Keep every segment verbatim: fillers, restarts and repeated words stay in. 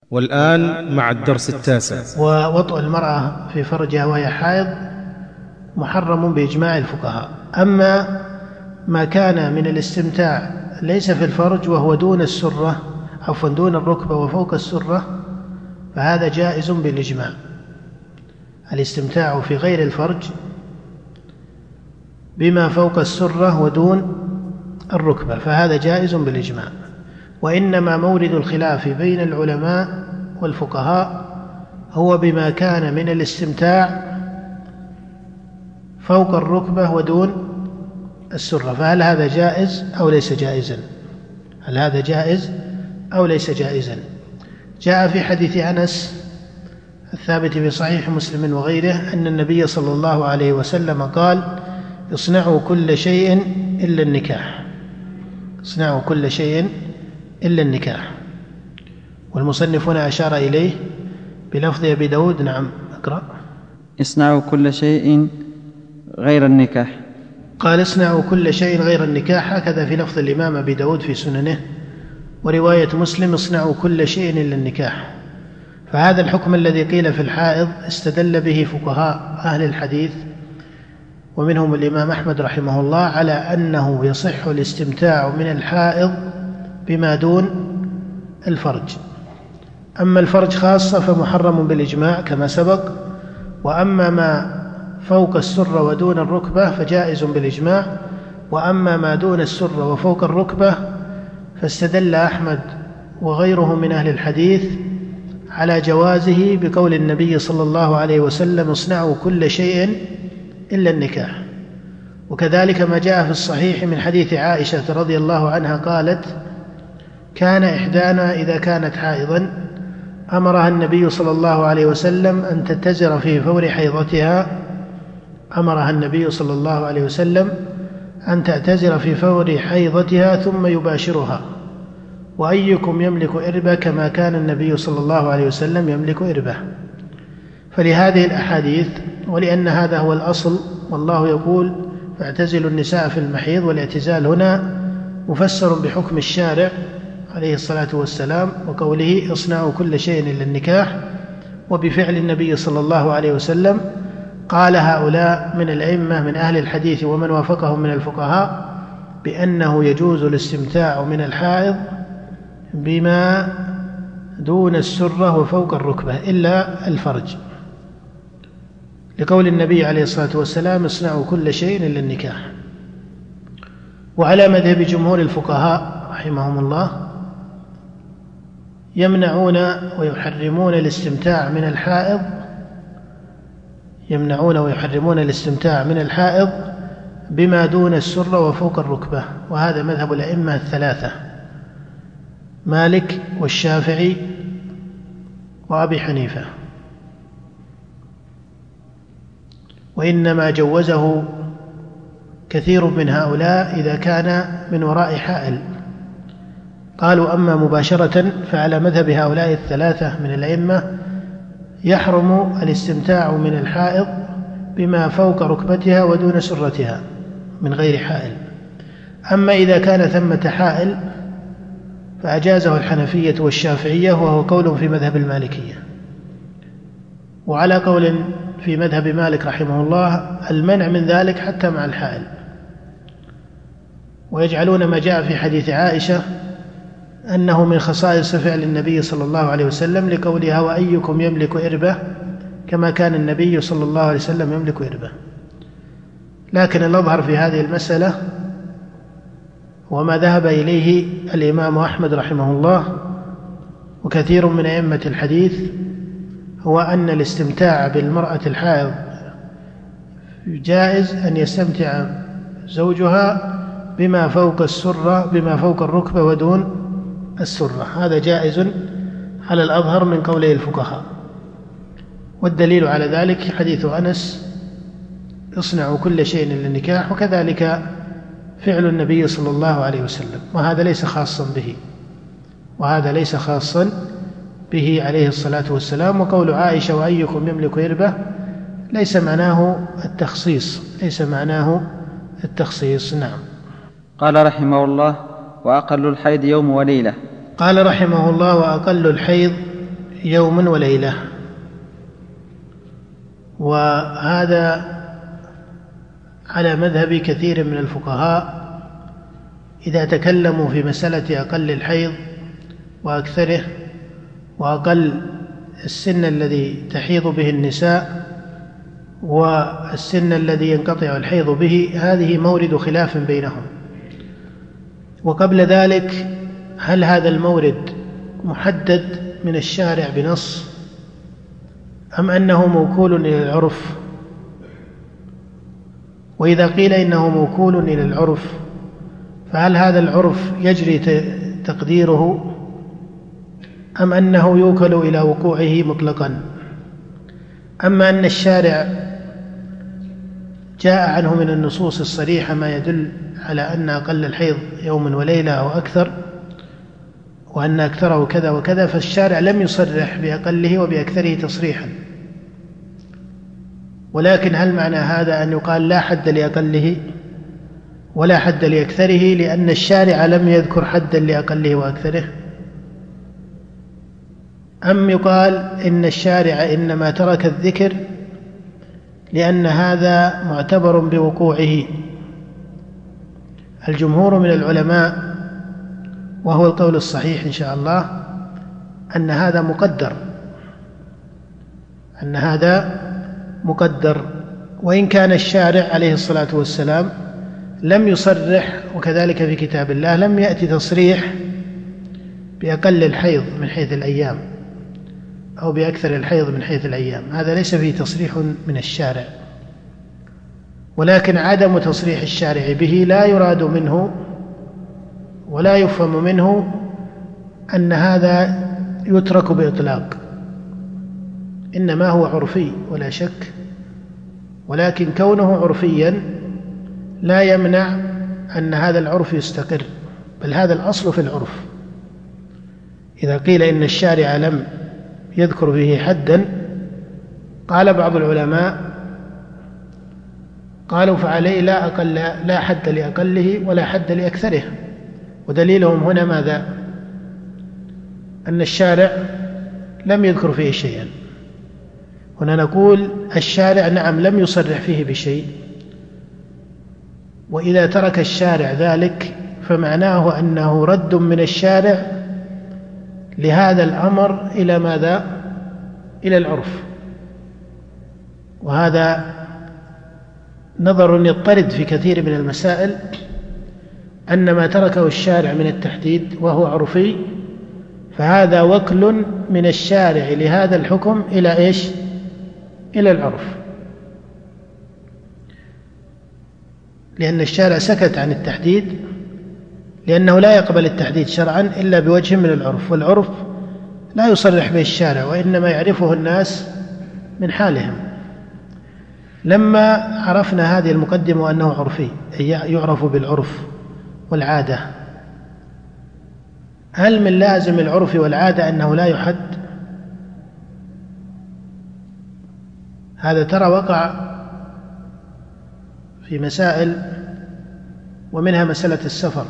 والآن مع الدرس التاسع. ووطء المرأة في فرجها وهي حائض محرم بإجماع الفقهاء. أما ما كان من الاستمتاع ليس في الفرج وهو دون السرة عفوا دون الركبة وفوق السرة فهذا جائز بالإجماع. الاستمتاع في غير الفرج بما فوق السرة ودون الركبة فهذا جائز بالإجماع. وإنما مورد الخلاف بين العلماء والفقهاء هو بما كان من الاستمتاع فوق الركبة ودون السرة، فهل هذا جائز أو ليس جائزا؟ هل هذا جائز أو ليس جائزا؟ جاء في حديث أنس الثابت في صحيح مسلم وغيره أن النبي صلى الله عليه وسلم قال: اصنعوا كل شيء إلا النكاح. اصنعوا كل شيء إلا النكاح. والمصنف هنا أشار إليه بلفظ أبي داود. نعم أقرأ. اصنعوا كل شيء غير النكاح. قال اصنعوا كل شيء غير النكاح، هكذا في لفظ الإمام أبي داود في سننه. ورواية مسلم اصنعوا كل شيء إلا النكاح. فهذا الحكم الذي قيل في الحائض استدل به فقهاء أهل الحديث ومنهم الإمام أحمد رحمه الله على أنه يصح الاستمتاع من الحائض بما دون الفرج. أما الفرج خاصة فمحرم بالإجماع كما سبق، وأما ما فوق السرة ودون الركبة فجائز بالإجماع، وأما ما دون السرة وفوق الركبة فاستدل أحمد وغيره من أهل الحديث على جوازه بقول النبي صلى الله عليه وسلم: اصنعوا كل شيء إلا النكاح. وكذلك ما جاء في الصحيح من حديث عائشة رضي الله عنها قالت: كان إحدانا إذا كانت حائضا أمرها النبي صلى الله عليه وسلم أن تتزر في فور حيضتها أمرها النبي صلى الله عليه وسلم أن تعتزر في فور حيضتها ثم يباشرها، وأيكم يملك إربة كما كان النبي صلى الله عليه وسلم يملك إربة. فلهذه الأحاديث ولأن هذا هو الأصل، والله يقول: فاعتزلوا النساء في المحيض، والاعتزال هنا مفسر بحكم الشارع عليه الصلاة والسلام وقوله: اصنعوا كل شيء إلا النكاح. وبفعل النبي صلى الله عليه وسلم قال هؤلاء من الأئمة من أهل الحديث ومن وافقهم من الفقهاء بأنه يجوز الاستمتاع من الحائض بما دون السرة وفوق الركبة إلا الفرج، لقول النبي عليه الصلاة والسلام: اصنعوا كل شيء إلا النكاح. وعلى مذهب جمهور الفقهاء رحمهم الله يمنعون ويحرمون الاستمتاع من الحائض يمنعون ويحرمون الاستمتاع من الحائض بما دون السرة وفوق الركبة. وهذا مذهب الأئمة الثلاثة: مالك والشافعي وأبي حنيفة. وإنما جوزه كثير من هؤلاء إذا كان من وراء حائل. قالوا: أما مباشرة فعلى مذهب هؤلاء الثلاثة من الأئمة يحرم الاستمتاع من الحائض بما فوق ركبتها ودون سرتها من غير حائل. أما إذا كان ثمة حائل فأجازه الحنفية والشافعية، وهو قول في مذهب المالكية. وعلى قول في مذهب مالك رحمه الله المنع من ذلك حتى مع الحائل، ويجعلون ما جاء في حديث عائشة أنه من خصائص فعل النبي صلى الله عليه وسلم لقولها: وأيكم يملك إربة كما كان النبي صلى الله عليه وسلم يملك إربة. لكن الأظهر في هذه المسألة وما ذهب إليه الإمام أحمد رحمه الله وكثير من أئمة الحديث هو أن الاستمتاع بالمرأة الحائض جائز أن يستمتع زوجها بما فوق السرة بما فوق الركبة ودون السرة، هذا جائز على الأظهر من قولي الفقهاء. والدليل على ذلك حديث أنس: اصنعوا كل شيء إلا النكاح. وكذلك فعل النبي صلى الله عليه وسلم، وهذا ليس خاصا به وهذا ليس خاصا به عليه الصلاة والسلام. وقول عائشة: وأيكم يملك إربة ليس معناه التخصيص ليس معناه التخصيص. نعم. قال رحمه الله: وأقل الحيض يوم وليلة. قال رحمه الله: وأقل الحيض يوم وليلة. وهذا على مذهب كثير من الفقهاء إذا تكلموا في مسألة أقل الحيض وأكثره وأقل السن الذي تحيض به النساء والسن الذي ينقطع الحيض به، هذه مورد خلاف بينهم. وقبل ذلك هل هذا المورد محدد من الشارع بنص أم أنه موكول إلى العرف؟ وإذا قيل إنه موكول إلى العرف فهل هذا العرف يجري تقديره أم أنه يوكل إلى وقوعه مطلقا؟ أما أن الشارع جاء عنه من النصوص الصريحة ما يدل على أن أقل الحيض يوم وليلة أو أكثر، وأن أكثره كذا وكذا، فالشارع لم يصرح بأقله وبأكثره تصريحا. ولكن هل معنى هذا أن يقال لا حد لأقله ولا حد لأكثره لأن الشارع لم يذكر حدا لأقله وأكثره؟ أم يقال إن الشارع إنما ترك الذكر لأن هذا معتبر بوقوعه؟ الجمهور من العلماء، وهو القول الصحيح إن شاء الله، أن هذا مقدر، أن هذا مقدر، وإن كان الشارع عليه الصلاة والسلام لم يصرح، وكذلك في كتاب الله لم يأتي تصريح بأقل الحيض من حيث الأيام أو بأكثر الحيض من حيث الأيام، هذا ليس فيه تصريح من الشارع. ولكن عدم تصريح الشارع به لا يراد منه ولا يفهم منه أن هذا يترك بإطلاق، إنما هو عرفي ولا شك، ولكن كونه عرفيا لا يمنع أن هذا العرف يستقر، بل هذا الأصل في العرف. إذا قيل إن الشارع لم يذكر فيه حدا، قال بعض العلماء قالوا فعليه لا أقل لا حد لأقله ولا حد لأكثره، ودليلهم هنا ماذا؟ أن الشارع لم يذكر فيه شيئا. هنا نقول الشارع نعم لم يصرح فيه بشيء، وإذا ترك الشارع ذلك فمعناه أنه رد من الشارع لهذا الأمر إلى ماذا؟ إلى العرف. وهذا نظر يضطرد في كثير من المسائل، أن ما تركه الشارع من التحديد وهو عرفي فهذا وكل من الشارع لهذا الحكم إلى إيش؟ إلى العرف، لأن الشارع سكت عن التحديد لأنه لا يقبل التحديد شرعا إلا بوجه من العرف، والعرف لا يصرح به الشارع وإنما يعرفه الناس من حالهم. لما عرفنا هذه المقدمة أنه عرفي يعرف بالعرف والعادة، هل من لازم العرف والعادة أنه لا يحد؟ هذا ترى وقع في مسائل، ومنها مسألة السفر،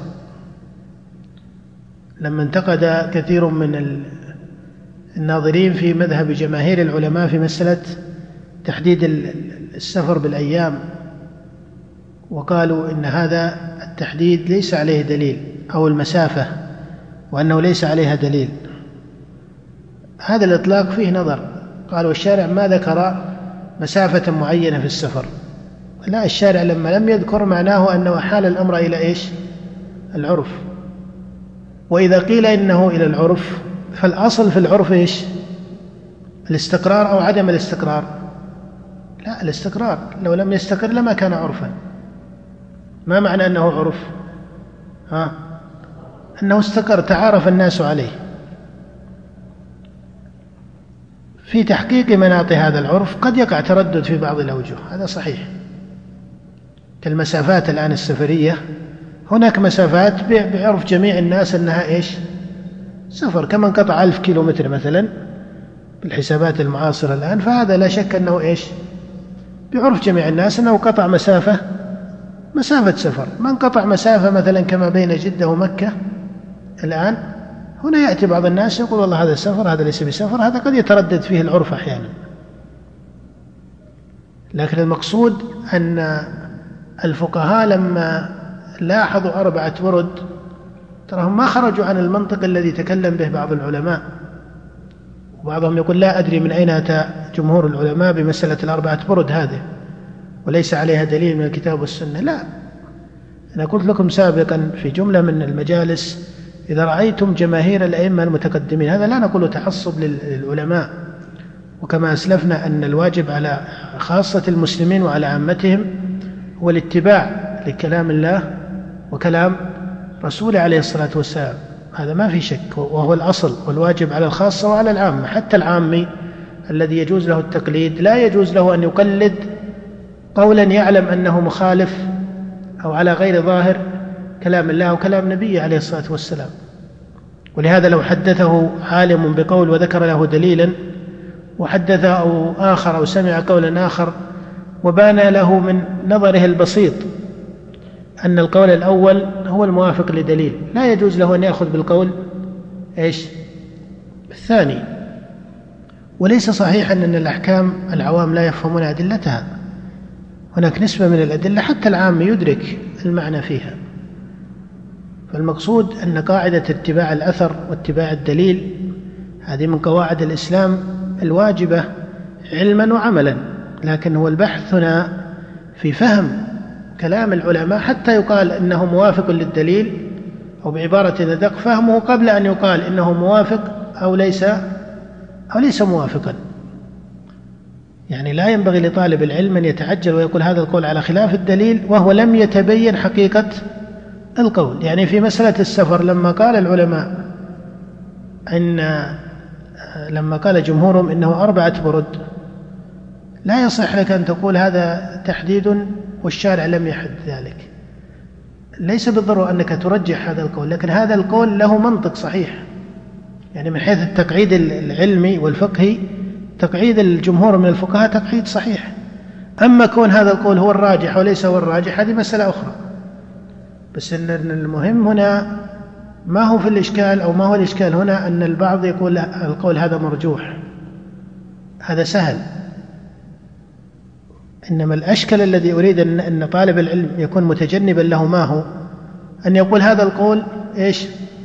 لما انتقد كثير من الناظرين في مذهب جماهير العلماء في مسألة تحديد السفر بالأيام، وقالوا إن هذا التحديد ليس عليه دليل، أو المسافة، وأنه ليس عليها دليل. هذا الإطلاق فيه نظر، قالوا الشارع ما ذكر مسافة معينة في السفر، لا، الشارع لما لم يذكر معناه أنه حال الأمر إلى إيش؟ العرف. وإذا قيل إنه إلى العرف فالأصل في العرف إيش؟ الاستقرار أو عدم الاستقرار؟ لا، الاستقرار، لو لم يستقر لما كان عرفا. ما معنى أنه عرف؟ ها؟ أنه استقر، تعارف الناس عليه. في تحقيق مناط هذا العرف قد يقع تردد في بعض الأوجه، هذا صحيح، كالمسافات الآن السفرية، هناك مسافات بعرف جميع الناس أنها إيش؟ سفر، كما انقطع ألف كيلو متر مثلا بالحسابات المعاصرة الآن، فهذا لا شك أنه إيش؟ بعرف جميع الناس أنه قطع مسافة مسافة سفر. من قطع مسافة مثلا كما بين جدة ومكة الآن هنا يأتي بعض الناس يقول والله هذا سفر، هذا ليس بسفر، هذا قد يتردد فيه العرف أحيانا. لكن المقصود أن الفقهاء لما لاحظوا أربعة برد تراهم ما خرجوا عن المنطق الذي تكلم به بعض العلماء، وبعضهم يقول لا أدري من أين أتى جمهور العلماء بمسألة الأربعة برد هذه وليس عليها دليل من الكتاب والسنة. لا، أنا قلت لكم سابقا في جملة من المجالس إذا رأيتم جماهير الأئمة المتقدمين، هذا لا نقول تعصب للعلماء، وكما أسلفنا أن الواجب على خاصة المسلمين وعلى عامتهم هو الاتباع لكلام الله وكلام رسوله عليه الصلاة والسلام، هذا ما في شك، وهو الأصل والواجب على الخاصة وعلى العامة. حتى العامي الذي يجوز له التقليد لا يجوز له أن يقلد قولا يعلم أنه مخالف أو على غير ظاهر كلام الله وكلام نبيه عليه الصلاة والسلام. ولهذا لو حدثه عالم بقول وذكر له دليلا، وحدث أو آخر أو سمع قولا آخر وبان له من نظره البسيط أن القول الأول هو الموافق لدليل، لا يجوز له أن يأخذ بالقول إيش الثاني. وليس صحيحا أن الأحكام العوام لا يفهمون أدلتها، هناك نسبة من الأدلة حتى العام يدرك المعنى فيها. فالمقصود أن قاعدة اتباع الأثر واتباع الدليل هذه من قواعد الإسلام الواجبة علما وعملا، لكن هو البحث هنا في فهم كلام العلماء حتى يقال إنه موافق للدليل، أو بعبارة أدق فهمه قبل أن يقال إنه موافق أو ليس أو ليس موافقا. يعني لا ينبغي لطالب العلم أن يتعجل ويقول هذا القول على خلاف الدليل وهو لم يتبين حقيقة القول. يعني في مسألة السفر لما قال العلماء إن لما قال جمهورهم إنه أربعة برد، لا يصح لك أن تقول هذا تحديد والشارع لم يحد ذلك. ليس بالضرورة أنك ترجح هذا القول، لكن هذا القول له منطق صحيح. يعني من حيث التقعيد العلمي والفقهي تقعيد الجمهور من الفقهاء تقعيد صحيح. أما كون هذا القول هو الراجح وليس هو الراجح هذه مسألة أخرى. بس إن المهم هنا ما هو في الإشكال أو ما هو الإشكال هنا أن البعض يقول القول هذا مرجوح، هذا سهل. إنما الأشكال الذي أريد أن طالب العلم يكون متجنبا له ما هو أن يقول هذا القول إيش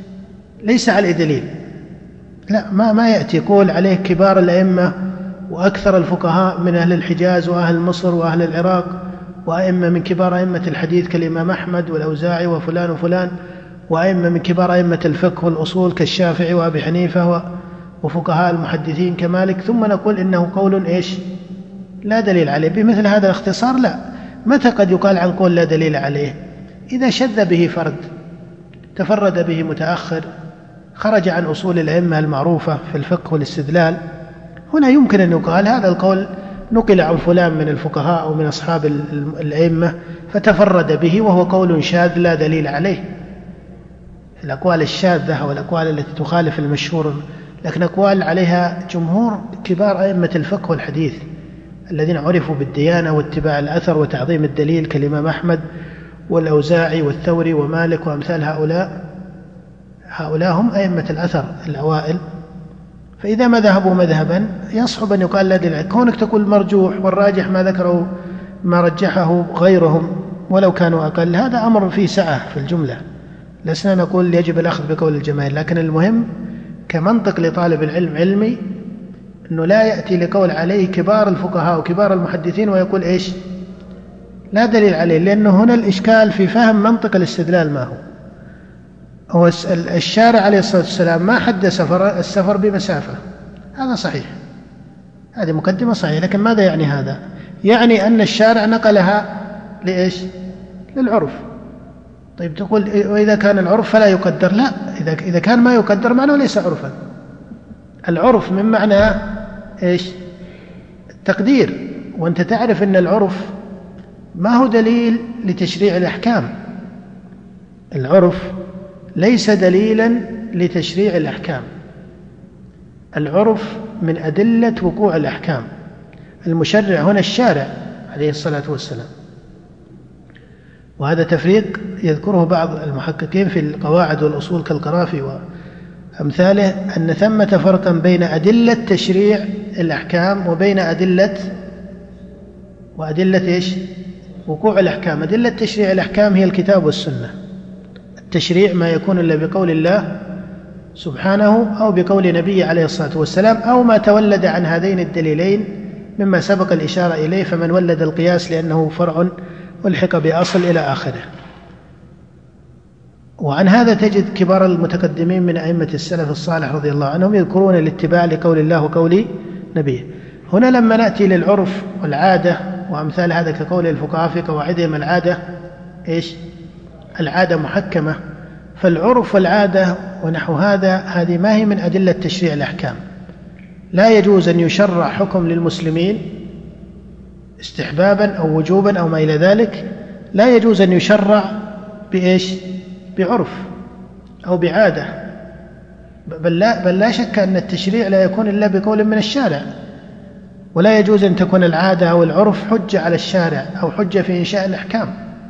ليس عليه دليل. لا، ما ما يأتي يقول عليه كبار الأئمة وأكثر الفقهاء من أهل الحجاز وأهل مصر وأهل العراق وأئمة من كبار أئمة الحديث كالإمام أحمد والأوزاعي وفلان وفلان، وأئمة من كبار أئمة الفقه والأصول كالشافعي وأبي حنيفة وفقهاء المحدثين كمالك، ثم نقول إنه قول إيش لا دليل عليه. بمثل هذا الاختصار لا. متى قد يقال عن قول لا دليل عليه؟ إذا شذ به فرد، تفرد به متأخر، خرج عن أصول الأئمة المعروفة في الفقه والاستدلال، هنا يمكن أن يقال هذا القول نقل عن فلان من الفقهاء أو من أصحاب الأئمة فتفرد به وهو قول شاذ لا دليل عليه. الأقوال الشاذة والأقوال التي تخالف المشهور، لكن أقوال عليها جمهور كبار أئمة الفقه والحديث الذين عرفوا بالديانة واتباع الأثر وتعظيم الدليل كالإمام أحمد والأوزاعي والثوري ومالك وأمثال هؤلاء، هؤلاء هم أئمة الأثر الأوائل. فإذا ما ذهبوا مذهبا يصعب أن يقال لا دليل. كونك تقول مرجوح والراجح ما ذكره ما رجحه غيرهم ولو كانوا أقل، هذا أمر فيه سعة في الجملة. لسنا نقول يجب الأخذ بقول الجماهير، لكن المهم كمنطق لطالب العلم علمي أنه لا يأتي لقول عليه كبار الفقهاء وكبار المحدثين ويقول إيش لا دليل عليه، لأنه هنا الإشكال في فهم منطق الاستدلال. ما هو هو الشارع عليه الصلاة والسلام ما حد سفر السفر بمسافة، هذا صحيح، هذه مقدمة صحيح، لكن ماذا يعني هذا؟ يعني أن الشارع نقلها لإيش للعرف. طيب تقول وإذا كان العرف فلا يقدر، لا، إذا إذا كان ما يقدر معناه ليس عرفا. العرف من معنى إيش التقدير، وأنت تعرف أن العرف ما هو دليل لتشريع الأحكام. العرف ليس دليلا لتشريع الأحكام، العرف من أدلة وقوع الأحكام. المشرع هنا الشارع عليه الصلاة والسلام. وهذا تفريق يذكره بعض المحققين في القواعد والأصول كالقرافي أمثاله أن ثمة فرقا بين أدلة تشريع الأحكام وبين أدلة وأدلة إيش؟ وقوع الأحكام. أدلة تشريع الأحكام هي الكتاب والسنة. التشريع ما يكون إلا بقول الله سبحانه أو بقول نبيه عليه الصلاة والسلام أو ما تولد عن هذين الدليلين مما سبق الإشارة إليه، فمن ولد القياس لأنه فرع والحق بأصل إلى آخره. وعن هذا تجد كبار المتقدمين من أئمة السلف الصالح رضي الله عنهم يذكرون الاتباع لقول الله وقول نبيه. هنا لما نأتي للعرف والعادة وأمثال هذا كقول الفقهاء في قواعدهم العادة إيش؟ العادة محكمة. فالعرف والعادة ونحو هذا هذه ما هي من أدلة تشريع الأحكام. لا يجوز أن يشرع حكم للمسلمين استحبابا أو وجوبا أو ما إلى ذلك، لا يجوز أن يشرع بإيش؟ بعرف أو بعادة، بل لا, بل لا شك أن التشريع لا يكون إلا بقول من الشارع، ولا يجوز أن تكون العادة أو العرف حجة على الشارع أو حجة في إنشاء الأحكام.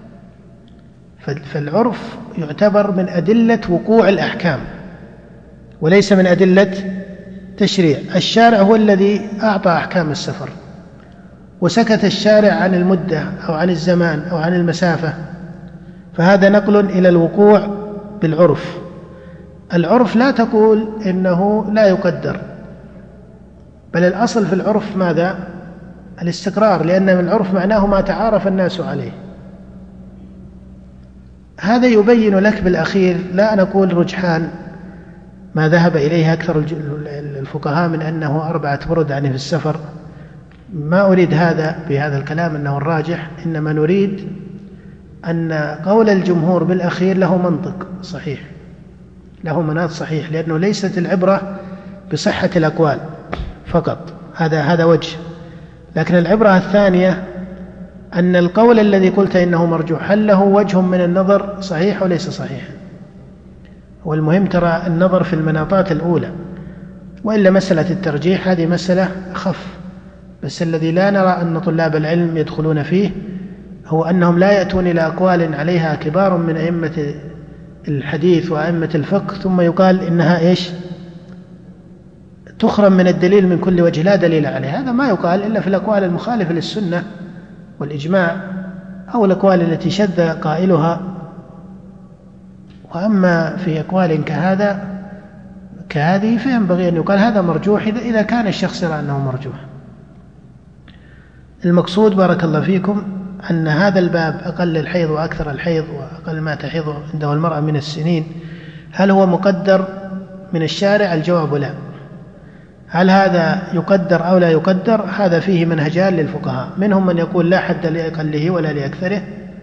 فالعرف يعتبر من أدلة وقوع الأحكام وليس من أدلة تشريع. الشارع هو الذي أعطى أحكام السفر، وسكت الشارع عن المدة أو عن الزمان أو عن المسافة، فهذا نقل إلى الوقوع بالعرف. العرف لا تقول إنه لا يقدر، بل الأصل في العرف ماذا؟ الاستقرار، لأن من العرف معناه ما تعارف الناس عليه. هذا يبين لك بالأخير، لا نقول رجحان ما ذهب إليه أكثر الفقهاء من أنه أربعة برد عنه في السفر، ما أريد هذا بهذا الكلام أنه الراجح، إنما نريد أن قول الجمهور بالأخير له منطق صحيح، له مناط صحيح، لأنه ليست العبرة بصحة الأقوال فقط، هذا هذا وجه. لكن العبرة الثانية أن القول الذي قلت إنه مرجوح هل له وجه من النظر صحيح وليس صحيح؟ والمهم ترى النظر في المناطات الأولى، وإلا مسألة الترجيح هذه مسألة أخف. بس الذي لا نرى أن طلاب العلم يدخلون فيه هو أنهم لا يأتون إلى أقوال عليها كبار من أئمة الحديث وأئمة الفقه ثم يقال إنها إيش؟ تخرم من الدليل من كل وجه، لا دليل عليه. هذا ما يقال إلا في الأقوال المخالفة للسنة والإجماع أو الأقوال التي شذ قائلها. وأما في أقوال كهذا كهذه فينبغي أن يقال هذا مرجوح إذا كان الشخص يرى أنه مرجوح. المقصود بارك الله فيكم أن هذا الباب أقل الحيض وأكثر الحيض وأقل ما تحيض عنده المرأة من السنين، هل هو مقدر من الشارع؟ الجواب لا. هل هذا يقدر أو لا يقدر؟ هذا فيه منهجان للفقهاء، منهم من يقول لا حد لأقله ولا لأكثره،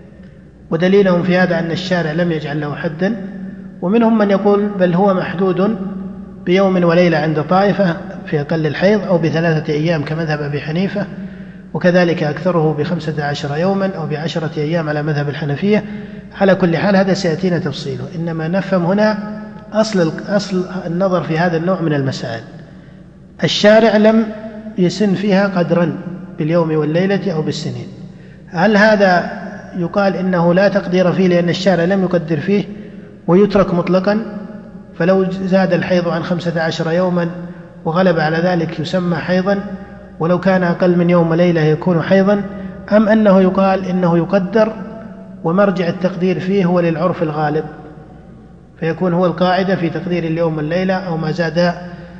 ودليلهم في هذا أن الشارع لم يجعل له حدا، ومنهم من يقول بل هو محدود بيوم وليلة عند طائفة في أقل الحيض، أو بثلاثة أيام كمذهب أبي حنيفة، وكذلك أكثره بخمسة عشر يوما أو بعشرة أيام على مذهب الحنفية. على كل حال هذا سيأتينا تفصيله، إنما نفهم هنا أصل, أصل النظر في هذا النوع من المسائل. الشارع لم يسن فيها قدرا باليوم والليلة أو بالسنين، هل هذا يقال إنه لا تقدير فيه لأن الشارع لم يقدر فيه ويترك مطلقا؟ فلو زاد الحيض عن خمسة عشر يوما وغلب على ذلك يسمى حيضا، ولو كان أقل من يوم وليلة يكون حيضا؟ أم أنه يقال إنه يقدر ومرجع التقدير فيه هو للعرف الغالب، فيكون هو القاعدة في تقدير اليوم والليلة أو ما زاد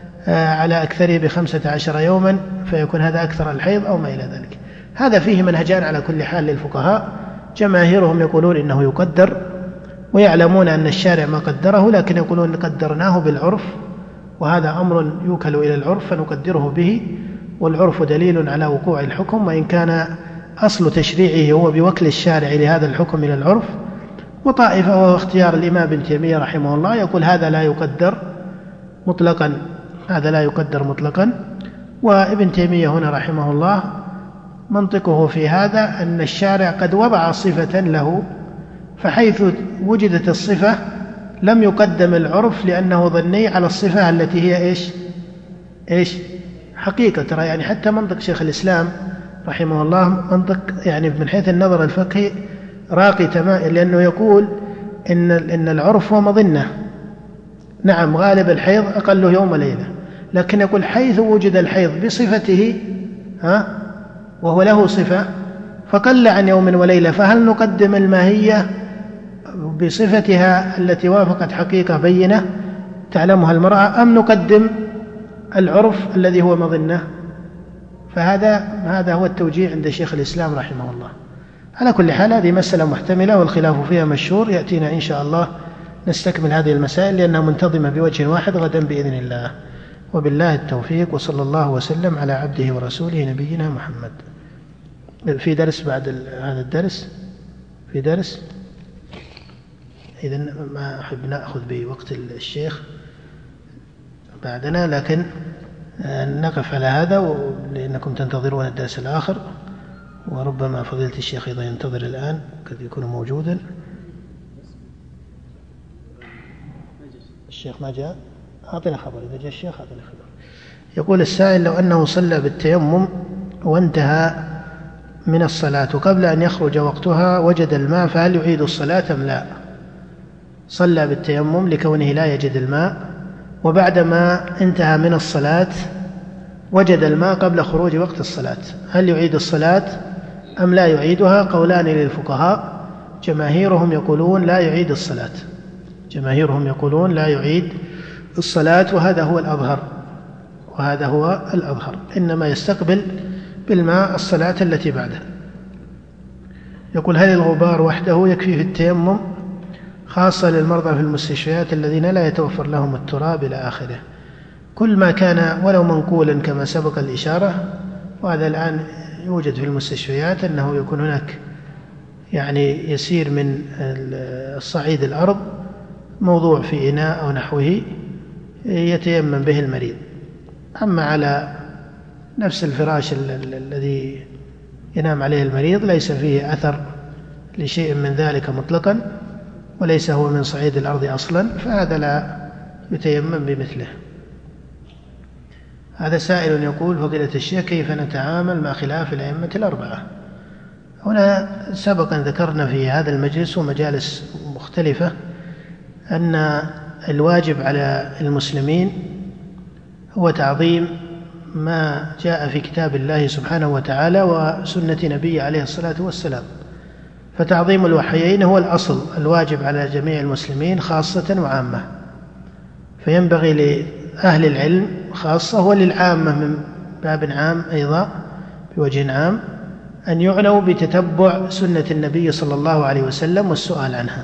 على أكثره بخمسة عشر يوما فيكون هذا أكثر الحيض أو ما إلى ذلك. هذا فيه منهجان على كل حال للفقهاء، جماهيرهم يقولون إنه يقدر ويعلمون أن الشارع ما قدره، لكن يقولون قدرناه بالعرف، وهذا أمر يوكل إلى العرف فنقدره به، والعرف دليل على وقوع الحكم، وإن كان أصل تشريعه هو بوكل الشارع لهذا الحكم إلى العرف. وطائفة وهو اختيار الإمام ابن تيمية رحمه الله يقول هذا لا يقدر مطلقا، هذا لا يقدر مطلقا. وابن تيمية هنا رحمه الله منطقه في هذا أن الشارع قد وضع صفة له، فحيث وجدت الصفة لم يقدم العرف لأنه ظني على الصفة التي هي إيش إيش حقيقة. ترى يعني حتى منطق شيخ الإسلام رحمه الله منطق يعني من حيث النظر الفقهي راقي تمام، لأنه يقول إن إن العرف هو مظنة، نعم غالب الحيض أقل يوم وليلة، لكن يقول حيث وجد الحيض بصفته ها وهو له صفة فقل عن يوم وليلة، فهل نقدم الماهية بصفتها التي وافقت حقيقة بينة تعلمها المرأة، أم نقدم العرف الذي هو مظنة؟ فهذا هذا هو التوجيه عند شيخ الإسلام رحمه الله. على كل حال هذه مسألة محتملة والخلاف فيها مشهور، يأتينا إن شاء الله نستكمل هذه المسائل لأنها منتظمة بوجه واحد غدا بإذن الله. وبالله التوفيق، وصلى الله وسلم على عبده ورسوله نبينا محمد. في درس بعد هذا الدرس؟ في درس؟ إذن ما أحب نأخذ بوقت الشيخ بعدنا، لكن نقف على هذا لأنكم تنتظرون الدرس الآخر، وربما فضيلة الشيخ أيضا ينتظر الآن قد يكون موجودا. الشيخ ما جاء؟ أعطنا خبر إذا جاء الشيخ أعطنا خبر. يقول السائل: لو أنه صلى بالتيمم وانتهى من الصلاة وقبل أن يخرج وقتها وجد الماء فهل يعيد الصلاة أم لا؟ صلى بالتيمم لكونه لا يجد الماء، وبعدما انتهى من الصلاة وجد الماء قبل خروج وقت الصلاة، هل يعيد الصلاة أم لا يعيدها؟ قولان للفقهاء، جماهيرهم يقولون لا يعيد الصلاة، جماهيرهم يقولون لا يعيد الصلاة، وهذا هو الأظهر، وهذا هو الأظهر، إنما يستقبل بالماء الصلاة التي بعده. يقول: هل الغبار وحده يكفي في التيمم، خاصة للمرضى في المستشفيات الذين لا يتوفر لهم التراب إلى آخره؟ كل ما كان ولو منقولا كما سبق الإشارة، وهذا الآن يوجد في المستشفيات أنه يكون هناك يعني يسير من الصعيد الأرض موضوع في إناء أو نحوه يتيمم به المريض. أما على نفس الفراش الذي ينام عليه المريض ليس فيه أثر لشيء من ذلك مطلقا، وليس هو من صعيد الأرض أصلا، فهذا لا يتيمم بمثله. هذا سائل يقول: فضيلة الشيخ، كيف نتعامل مع خلاف الأئمة الأربعة؟ هنا سبقا ذكرنا في هذا المجلس ومجالس مختلفة أن الواجب على المسلمين هو تعظيم ما جاء في كتاب الله سبحانه وتعالى وسنة نبيه عليه الصلاة والسلام، فتعظيم الوحيين هو الأصل الواجب على جميع المسلمين خاصة وعامة، فينبغي لأهل العلم خاصة وللعامة من باب عام أيضا بوجه عام أن يعنوا بتتبع سنة النبي صلى الله عليه وسلم والسؤال عنها،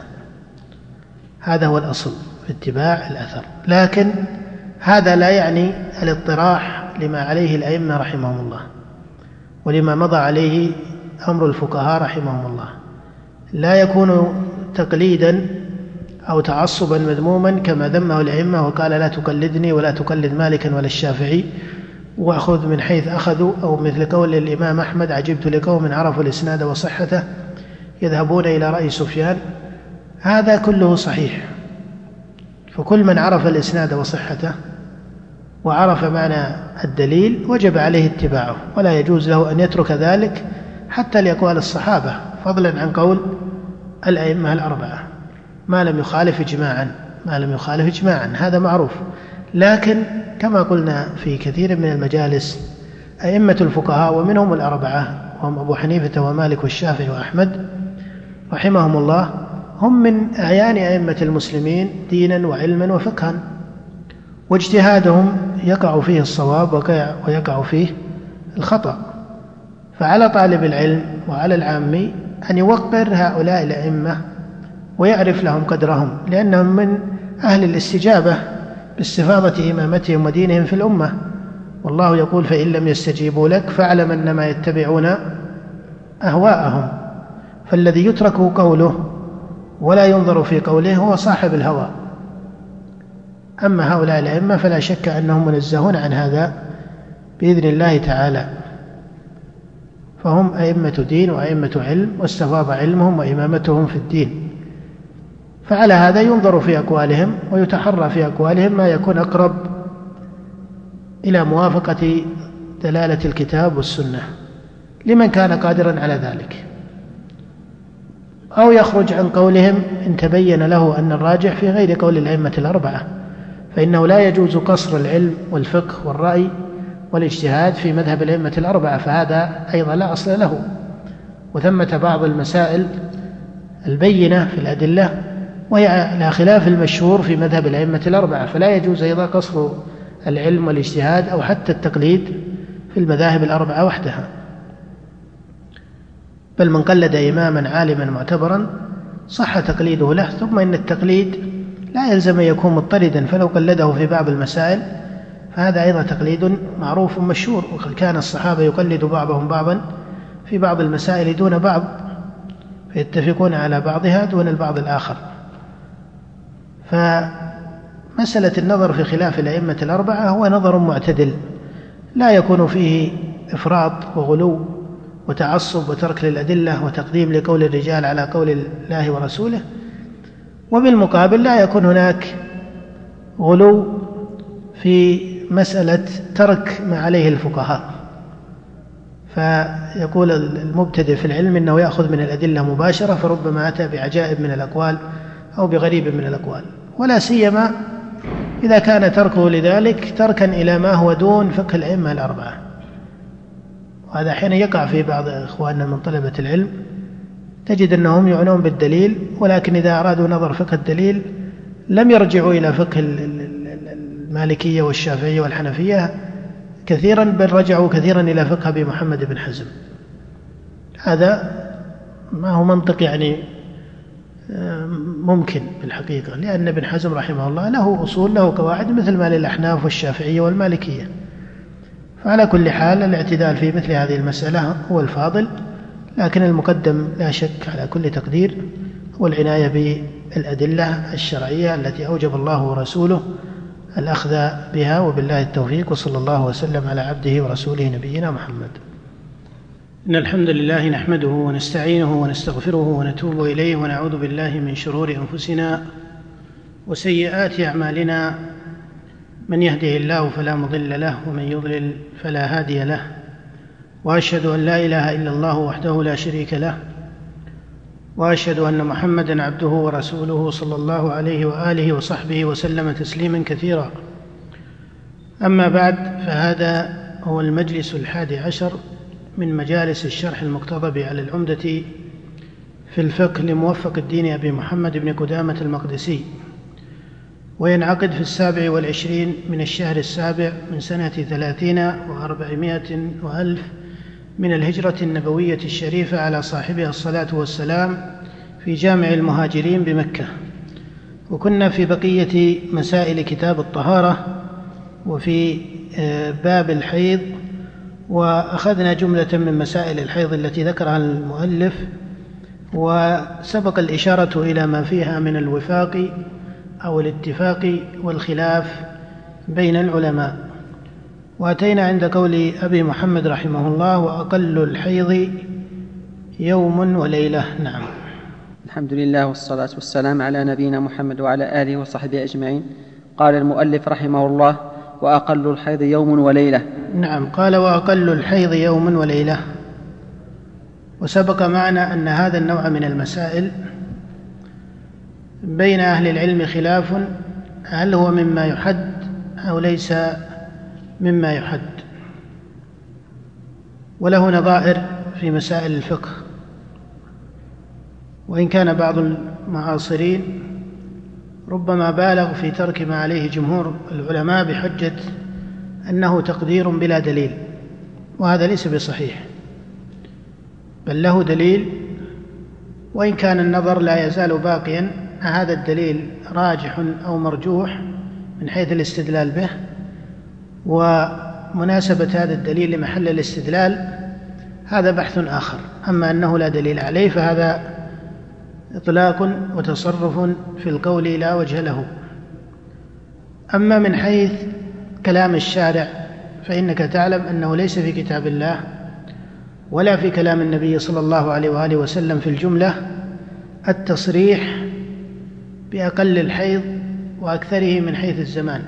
هذا هو الأصل في اتباع الأثر. لكن هذا لا يعني الاطراح لما عليه الأئمة رحمهم الله ولما مضى عليه أمر الفقهاء رحمهم الله، لا يكون تقليدا أو تعصبا مذموما كما ذمه الأئمة وقال: لا تقلدني ولا تقلد مالكا ولا الشافعي، وأخذ من حيث أخذوا، أو مثل قول الإمام أحمد: عجبت لقوم عرفوا الإسناد وصحته يذهبون إلى رأي سفيان. هذا كله صحيح، فكل من عرف الإسناد وصحته وعرف معنى الدليل وجب عليه اتباعه، ولا يجوز له أن يترك ذلك حتى لأقوال الصحابة، فضلا عن قول الأئمة الأربعة، ما لم يخالف إجماعا، ما لم يخالف إجماعا، هذا معروف. لكن كما قلنا في كثير من المجالس أئمة الفقهاء ومنهم الأربعة وهم أبو حنيفة ومالك والشافعي وأحمد رحمهم الله هم من أعيان أئمة المسلمين دينا وعلما وفقها، واجتهادهم يقع فيه الصواب ويقع فيه الخطأ، فعلى طالب العلم وعلى العامي أن يوقر هؤلاء الأئمة ويعرف لهم قدرهم، لأنهم من أهل الاستجابة باستفاضة إمامتهم ودينهم في الأمة، والله يقول: فإن لم يستجيبوا لك فاعلم أنما يتبعون أهواءهم. فالذي يترك قوله ولا ينظر في قوله هو صاحب الهوى. أما هؤلاء الأئمة فلا شك أنهم منزهون عن هذا بإذن الله تعالى، فهم أئمة دين وأئمة علم، واستفاض علمهم وإمامتهم في الدين، فعلى هذا ينظر في أقوالهم ويتحرى في أقوالهم ما يكون أقرب إلى موافقة دلالة الكتاب والسنة لمن كان قادرا على ذلك، أو يخرج عن قولهم إن تبين له أن الراجح في غير قول الأئمة الأربعة، فإنه لا يجوز قصر العلم والفقه والرأي والاجتهاد في مذهب الأئمة الأربعة، فهذا أيضا لا أصل له. وثمة بعض المسائل البينة في الأدلة وهي على خلاف المشهور في مذهب الأئمة الأربعة، فلا يجوز أيضا قصر العلم والاجتهاد أو حتى التقليد في المذاهب الأربعة وحدها، بل من قلد إماما عالما معتبرا صح تقليده له. ثم إن التقليد لا يلزم أن يكون مضطردا، فلو قلده في بعض المسائل فهذا أيضا تقليد معروف مشهور، وقد كان الصحابة يقلد بعضهم بعضا في بعض المسائل دون بعض، فيتفقون على بعضها دون البعض الآخر. فمسألة النظر في خلاف الأئمة الأربعة هو نظر معتدل لا يكون فيه إفراط وغلو وتعصب وترك للأدلة وتقديم لقول الرجال على قول الله ورسوله، وبالمقابل لا يكون هناك غلو في مسألة ترك ما عليه الفقهاء، فيقول المبتدئ في العلم إنه يأخذ من الأدلة مباشرة، فربما أتى بعجائب من الأقوال أو بغريب من الأقوال، ولا سيما إذا كان تركه لذلك تركا إلى ما هو دون فقه الأئمة الأربعة. وهذا حين يقع في بعض إخواننا من طلبة العلم، تجد أنهم يعنون بالدليل، ولكن إذا أرادوا نظر فقه الدليل لم يرجعوا إلى فقه المالكية والشافعية والحنفية كثيرا، بل رجعوا كثيرا إلى فقه أبي محمد بن حزم. هذا ما هو منطق يعني ممكن بالحقيقة، لأن ابن حزم رحمه الله له أصول له قواعد مثل ما للأحناف والشافعية والمالكية. فعلى كل حال الاعتدال في مثل هذه المسألة هو الفاضل، لكن المقدم لا شك على كل تقدير هو العناية بالأدلة الشرعية التي أوجب الله ورسوله الأخذ بها، وبالله التوفيق، وصلى الله وسلم على عبده ورسوله نبينا محمد. إن الحمد لله نحمده ونستعينه ونستغفره ونتوب إليه، ونعوذ بالله من شرور أنفسنا وسيئات أعمالنا، من يهده الله فلا مضل له ومن يضلل فلا هادي له، وأشهد أن لا إله إلا الله وحده لا شريك له، وأشهد أن محمدًا عبده ورسوله صلى الله عليه وآله وصحبه وسلم تسليما كثيرا. أما بعد، فهذا هو المجلس الحادي عشر من مجالس الشرح المقتضب على العمدة في الفقه لموفق الدين أبي محمد بن قدامة المقدسي، وينعقد في السابع والعشرين من الشهر السابع من سنة ثلاثين وأربعمائة وألف من الهجرة النبوية الشريفة على صاحبها الصلاة والسلام في جامع المهاجرين بمكة. وكنا في بقية مسائل كتاب الطهارة وفي باب الحيض، وأخذنا جملة من مسائل الحيض التي ذكرها المؤلف، وسبق الإشارة إلى ما فيها من الوفاق أو الاتفاق والخلاف بين العلماء. وأتينا عند قول أبي محمد رحمه الله: وأقل الحيض يوم وليلة. نعم. الحمد لله والصلاة والسلام على نبينا محمد وعلى آله وصحبه أجمعين. قال المؤلف رحمه الله: وأقل الحيض يوم وليلة. نعم، قال: وأقل الحيض يوم وليلة. وسبق معنا أن هذا النوع من المسائل بين أهل العلم خلاف، هل هو مما يحد أو ليس مما يحد، وله نظائر في مسائل الفقه. وإن كان بعض المعاصرين ربما بالغ في ترك ما عليه جمهور العلماء بحجة أنه تقدير بلا دليل، وهذا ليس بصحيح، بل له دليل، وإن كان النظر لا يزال باقيا هذا الدليل راجح أو مرجوح من حيث الاستدلال به، ومناسبة هذا الدليل لمحل الاستدلال هذا بحث آخر. أما أنه لا دليل عليه فهذا إطلاق وتصرف في القول لا وجه له. أما من حيث كلام الشارع فإنك تعلم أنه ليس في كتاب الله ولا في كلام النبي صلى الله عليه وآله وسلم في الجملة التصريح بأقل الحيض وأكثره من حيث الزمان،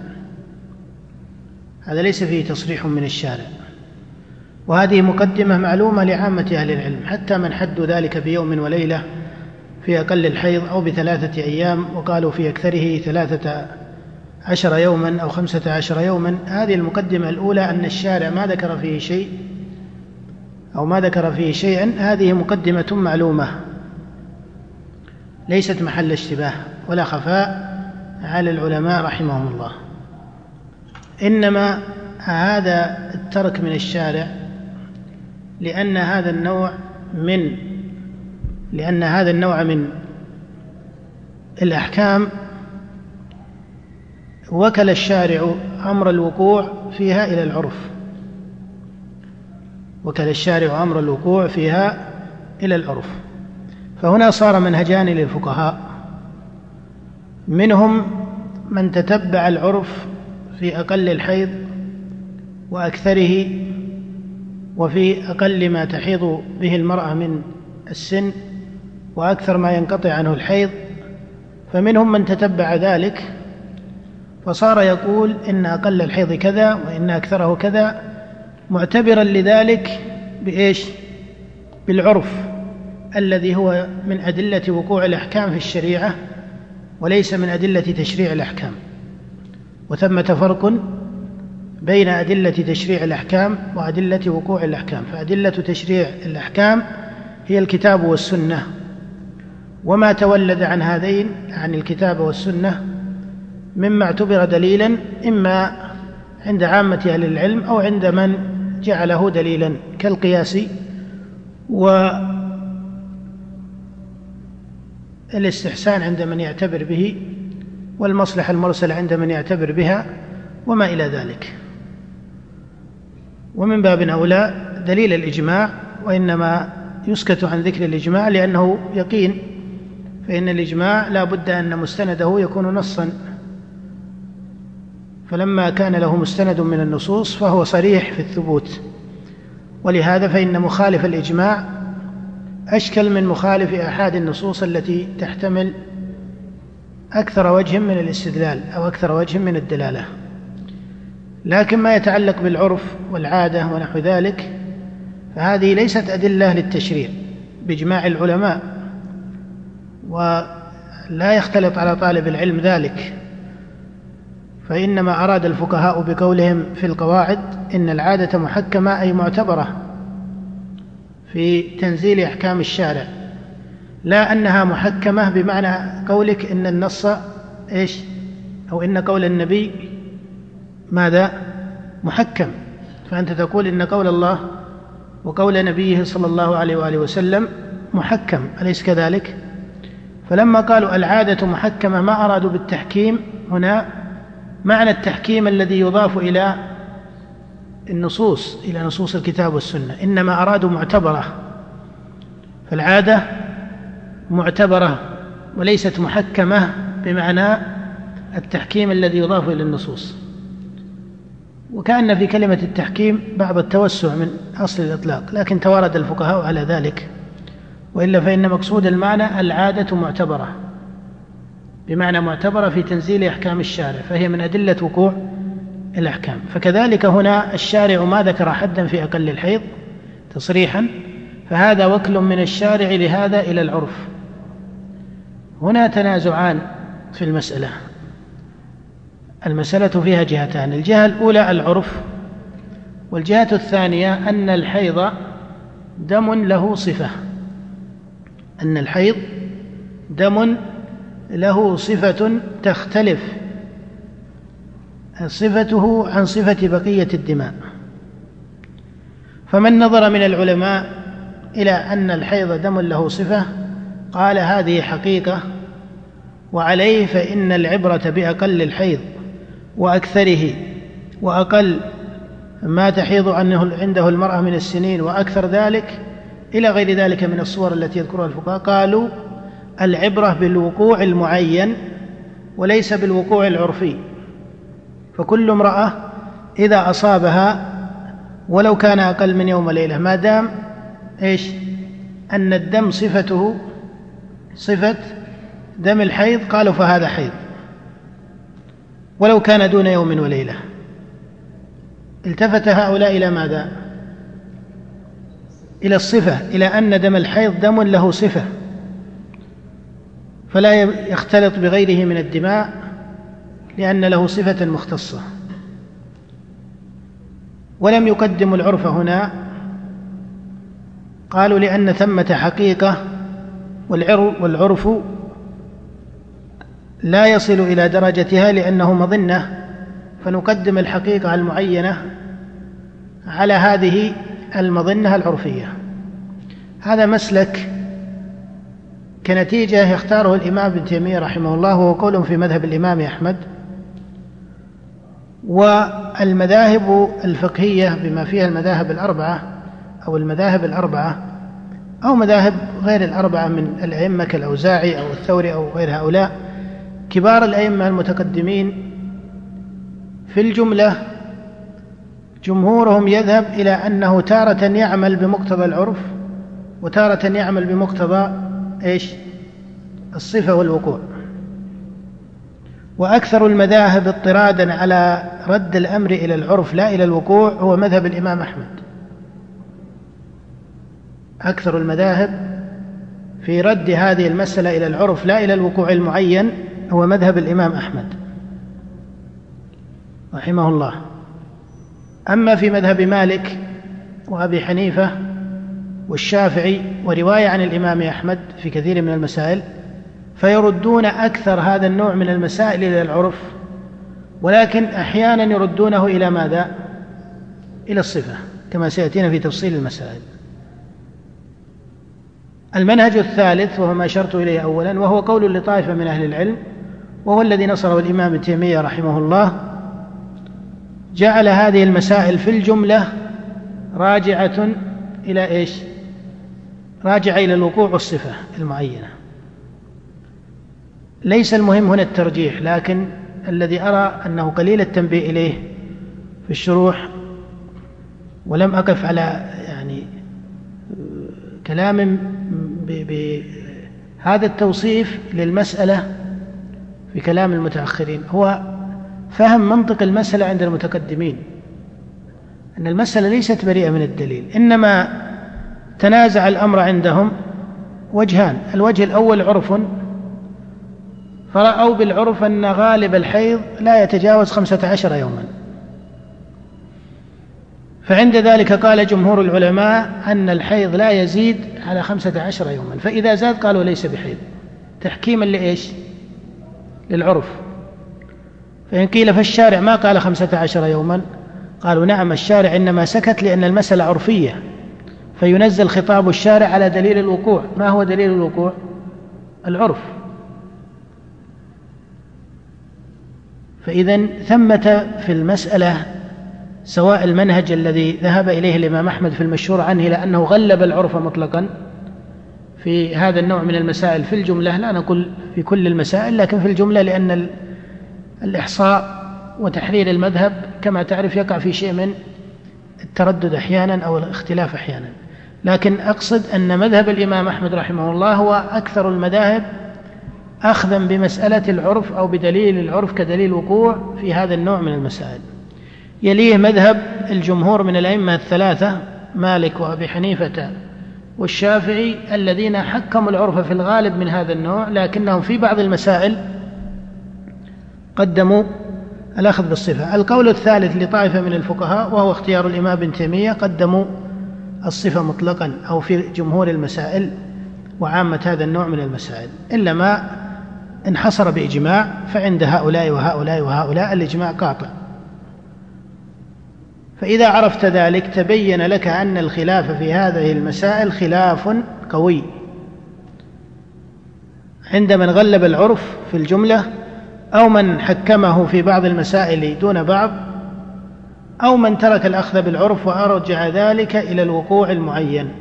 هذا ليس فيه تصريح من الشارع. وهذه مقدمة معلومة لعامة أهل العلم، حتى من حدوا ذلك بيوم وليلة في أقل الحيض أو بثلاثة أيام، وقالوا في أكثره ثلاثة عشر يوما أو خمسة عشر يوما. هذه المقدمة الأولى أن الشارع ما ذكر فيه شيء أو ما ذكر فيه شيئا، هذه مقدمة معلومة ليست محل اشتباه ولا خفاء على العلماء رحمهم الله، إنما هذا الترك من الشارع لأن هذا النوع من لأن هذا النوع من الأحكام وكل الشارع أمر الوقوع فيها إلى العرف وكل الشارع أمر الوقوع فيها إلى العرف. فهنا صار منهجان للفقهاء، منهم من تتبع العرف في أقل الحيض وأكثره وفي أقل ما تحيض به المرأة من السن وأكثر ما ينقطع عنه الحيض، فمنهم من تتبع ذلك فصار يقول إن أقل الحيض كذا وإن أكثره كذا، معتبرا لذلك بإيش؟ بالعرف الذي هو من أدلة وقوع الأحكام في الشريعة وليس من أدلة تشريع الأحكام. وثمة فرق بين أدلة تشريع الأحكام وأدلة وقوع الأحكام. فأدلة تشريع الأحكام هي الكتاب والسنة، وما تولد عن هذين عن الكتاب والسنة مما اعتبر دليلا إما عند عامة أهل العلم أو عند من جعله دليلا كالقياس والاستحسان عند من يعتبر به، والمصلحة المرسلة عند من يعتبر بها، وما إلى ذلك. ومن باب أولى دليل الإجماع، وإنما يسكت عن ذكر الإجماع لأنه يقين، فإن الإجماع لا بد أن مستنده يكون نصا، فلما كان له مستند من النصوص فهو صريح في الثبوت. ولهذا فإن مخالف الإجماع أشكل من مخالف أحد النصوص التي تحتمل أكثر وجه من الاستدلال أو أكثر وجه من الدلالة. لكن ما يتعلق بالعرف والعادة ونحو ذلك فهذه ليست أدلة للتشريع بإجماع العلماء، ولا يختلط على طالب العلم ذلك، فإنما أراد الفقهاء بقولهم في القواعد إن العادة محكمة أي معتبرة في تنزيل أحكام الشارع، لا أنها محكمة بمعنى قولك إن النص إيش أو إن قول النبي ماذا محكم، فأنت تقول إن قول الله وقول نبيه صلى الله عليه وآله وسلم محكم، أليس كذلك؟ فلما قالوا العادة محكمة ما أرادوا بالتحكيم هنا معنى التحكيم الذي يضاف إلى النصوص إلى نصوص الكتاب والسنة، إنما أرادوا معتبرة. فالعادة معتبرة وليست محكمة بمعنى التحكيم الذي يضاف إلى النصوص. وكأن في كلمة التحكيم بعض التوسع من أصل الإطلاق، لكن توارد الفقهاء على ذلك، وإلا فإن مقصود المعنى العادة معتبرة بمعنى معتبرة في تنزيل أحكام الشارع، فهي من أدلة وقوع الأحكام. فكذلك هنا الشارع ما ذكر حدا في أقل الحيض تصريحا، فهذا وكل من الشارع لهذا إلى العرف. هنا تنازعان في المسألة، المسألة فيها جهتان، الجهة الأولى العرف، والجهة الثانية أن الحيض دم له صفة، أن الحيض دم له صفة تختلف صفته عن صفة بقية الدماء. فمن نظر من العلماء إلى أن الحيض دم له صفة قال هذه حقيقة، وعليه فإن العبرة بأقل الحيض وأكثره، وأقل ما تحيض عنه عنده المرأة من السنين وأكثر ذلك إلى غير ذلك من الصور التي يذكرها الفقهاء. قالوا العبرة بالوقوع المعين وليس بالوقوع العرفي، فكل امرأة إذا أصابها ولو كان أقل من يوم وليلة ما دام إيش أن الدم صفته صفة دم الحيض قالوا فهذا حيض، ولو كان دون يوم وليلة. التفت هؤلاء إلى ماذا؟ إلى الصفة، إلى أن دم الحيض دم له صفة فلا يختلط بغيره من الدماء لأن له صفة مختصة، ولم يقدموا العرف هنا، قالوا لأن ثمة حقيقة والعرف لا يصل إلى درجتها لأنه مظنة، فنقدم الحقيقة المعينة على هذه المظنة العرفية. هذا مسلك كنتيجة يختاره الإمام ابن تيمية رحمه الله، وهو قول في مذهب الإمام أحمد. والمذاهب الفقهية بما فيها المذاهب الأربعة أو المذاهب الأربعة أو مذاهب غير الأربعة من الأئمة كالأوزاعي أو الثوري أو غير هؤلاء، كبار الأئمة المتقدمين في الجملة جمهورهم يذهب إلى أنه تارة يعمل بمقتضى العرف وتارة يعمل بمقتضى إيش؟ الصفة والوقوع. وأكثر المذاهب اضطرادا على رد الأمر إلى العرف لا إلى الوقوع هو مذهب الإمام أحمد. أكثر المذاهب في رد هذه المسألة إلى العرف لا إلى الوقوع المعين هو مذهب الإمام أحمد رحمه الله. أما في مذهب مالك وأبي حنيفة والشافعي ورواية عن الإمام أحمد في كثير من المسائل، فيردون أكثر هذا النوع من المسائل إلى العرف، ولكن أحيانا يردونه إلى ماذا؟ إلى الصفة، كما سيأتينا في تفصيل المسائل. المنهج الثالث وهو ما أشرت إليه أولا، وهو قول لطائفة من أهل العلم، وهو الذي نصره الإمام ابن تيمية رحمه الله، جعل هذه المسائل في الجملة راجعة إلى إيش؟ راجعة إلى الوقوع والصفة المعينة. ليس المهم هنا الترجيح، لكن الذي أرى أنه قليل التنبيه إليه في الشروح، ولم أقف على يعني كلام بهذا التوصيف للمسألة في كلام المتأخرين، هو فهم منطق المسألة عند المتقدمين، أن المسألة ليست بريئة من الدليل، إنما تنازع الأمر عندهم وجهان. الوجه الأول عرف، فرأوا بالعرف أن غالب الحيض لا يتجاوز خمسة عشر يوما، فعند ذلك قال جمهور العلماء أن الحيض لا يزيد على خمسة عشر يوما، فإذا زاد قالوا ليس بحيض، تحكيما لإيش؟ للعرف. فإن قيل فالشارع ما قال خمسة عشر يوما، قالوا نعم، الشارع إنما سكت لأن المسألة عرفية، فينزل خطاب الشارع على دليل الوقوع. ما هو دليل الوقوع؟ العرف. فإذا ثمة في المسألة سواء المنهج الذي ذهب إليه الإمام أحمد في المشهور عنه لأنه غلب العرف مطلقا في هذا النوع من المسائل في الجملة، لا نقول في كل المسائل لكن في الجملة، لأن الإحصاء وتحرير المذهب كما تعرف يقع في شيء من التردد أحيانا أو الاختلاف أحيانا، لكن أقصد أن مذهب الإمام أحمد رحمه الله هو أكثر المذاهب أخذا بمسألة العرف أو بدليل العرف كدليل وقوع في هذا النوع من المسائل. يليه مذهب الجمهور من الأئمة الثلاثة مالك وأبي حنيفة والشافعي، الذين حكموا العرف في الغالب من هذا النوع، لكنهم في بعض المسائل قدموا الأخذ بالصفة. القول الثالث لطائفة من الفقهاء وهو اختيار الإمام ابن تيمية، قدموا الصفة مطلقا أو في جمهور المسائل وعامة هذا النوع من المسائل، إلا ما انحصر بإجماع، فعند هؤلاء وهؤلاء وهؤلاء الإجماع قاطع. فإذا عرفت ذلك تبين لك أن الخلاف في هذه المسائل خلاف قوي عند من غلب العرف في الجملة، أو من حكمه في بعض المسائل دون بعض، أو من ترك الأخذ بالعرف وأرجع ذلك إلى الوقوع المعين.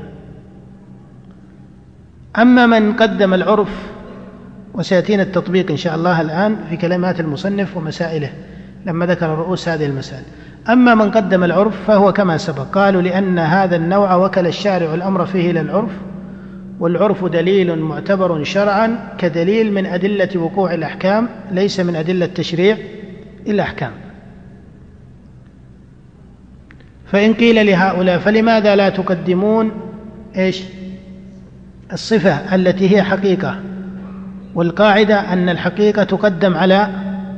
أما من قدم العرف، وسيأتينا التطبيق إن شاء الله الآن في كلمات المصنف ومسائله لما ذكر رؤوس هذه المسائل، أما من قدم العرف فهو كما سبق، قالوا لأن هذا النوع وكل الشارع الأمر فيه إلى العرف، والعرف دليل معتبر شرعا كدليل من أدلة وقوع الأحكام، ليس من أدلة تشريع الأحكام. فإن قيل لهؤلاء فلماذا لا تقدمون إيش؟ الصفة التي هي حقيقة، والقاعدة أن الحقيقة تقدم على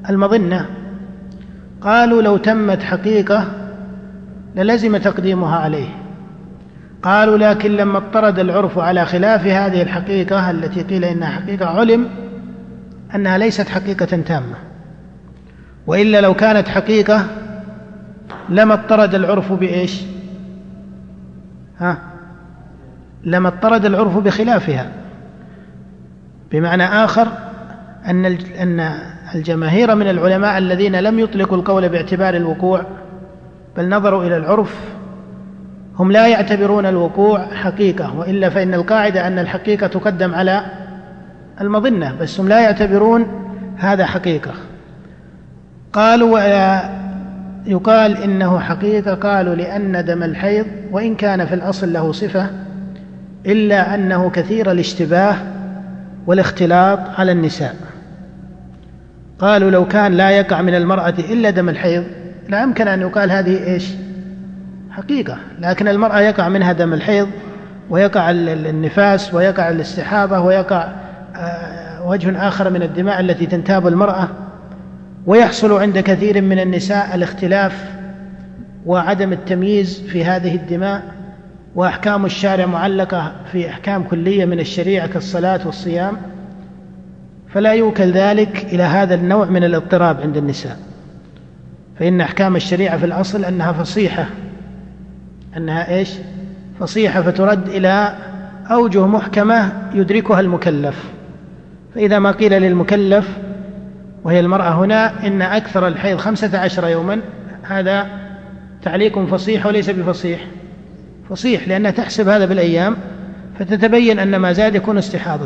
المظنة قالوا لو تمت حقيقة للزم تقديمها عليه. قالوا لكن لما اضطرد العرف على خلاف هذه الحقيقة التي قيل إنها حقيقة علم أنها ليست حقيقة تامة، وإلا لو كانت حقيقة لما اضطرد العرف بإيش؟ ها؟ لما اضطرد العرف بخلافها. بمعنى آخر أن أن الجماهير من العلماء الذين لم يطلقوا القول باعتبار الوقوع بل نظروا إلى العرف هم لا يعتبرون الوقوع حقيقة، وإلا فإن القاعدة أن الحقيقة تقدم على المظنة، بس هم لا يعتبرون هذا حقيقة. قالوا يقال إنه حقيقة، قالوا لأن دم الحيض وإن كان في الأصل له صفة إلا أنه كثير الاشتباه والاختلاط على النساء. قالوا لو كان لا يقع من المرأة إلا دم الحيض لا يمكن أن يقال هذه إيش؟ حقيقة، لكن المرأة يقع منها دم الحيض ويقع النفاس ويقع الاستحاضة ويقع وجه آخر من الدماء التي تنتاب المرأة، ويحصل عند كثير من النساء الاختلاف وعدم التمييز في هذه الدماء، وأحكام الشارع معلقة في أحكام كلية من الشريعة كالصلاة والصيام، فلا يوكل ذلك إلى هذا النوع من الاضطراب عند النساء. فإن أحكام الشريعة في الأصل أنها فصيحة، أنها إيش؟ فصيحة، فترد إلى أوجه محكمة يدركها المكلف. فإذا ما قيل للمكلف وهي المرأة هنا إن أكثر الحيض خمسة عشر يوما، هذا تعليق فصيح وليس بفصيح، فصيح لأنها تحسب هذا بالأيام، فتتبين أن ما زاد يكون استحاضة.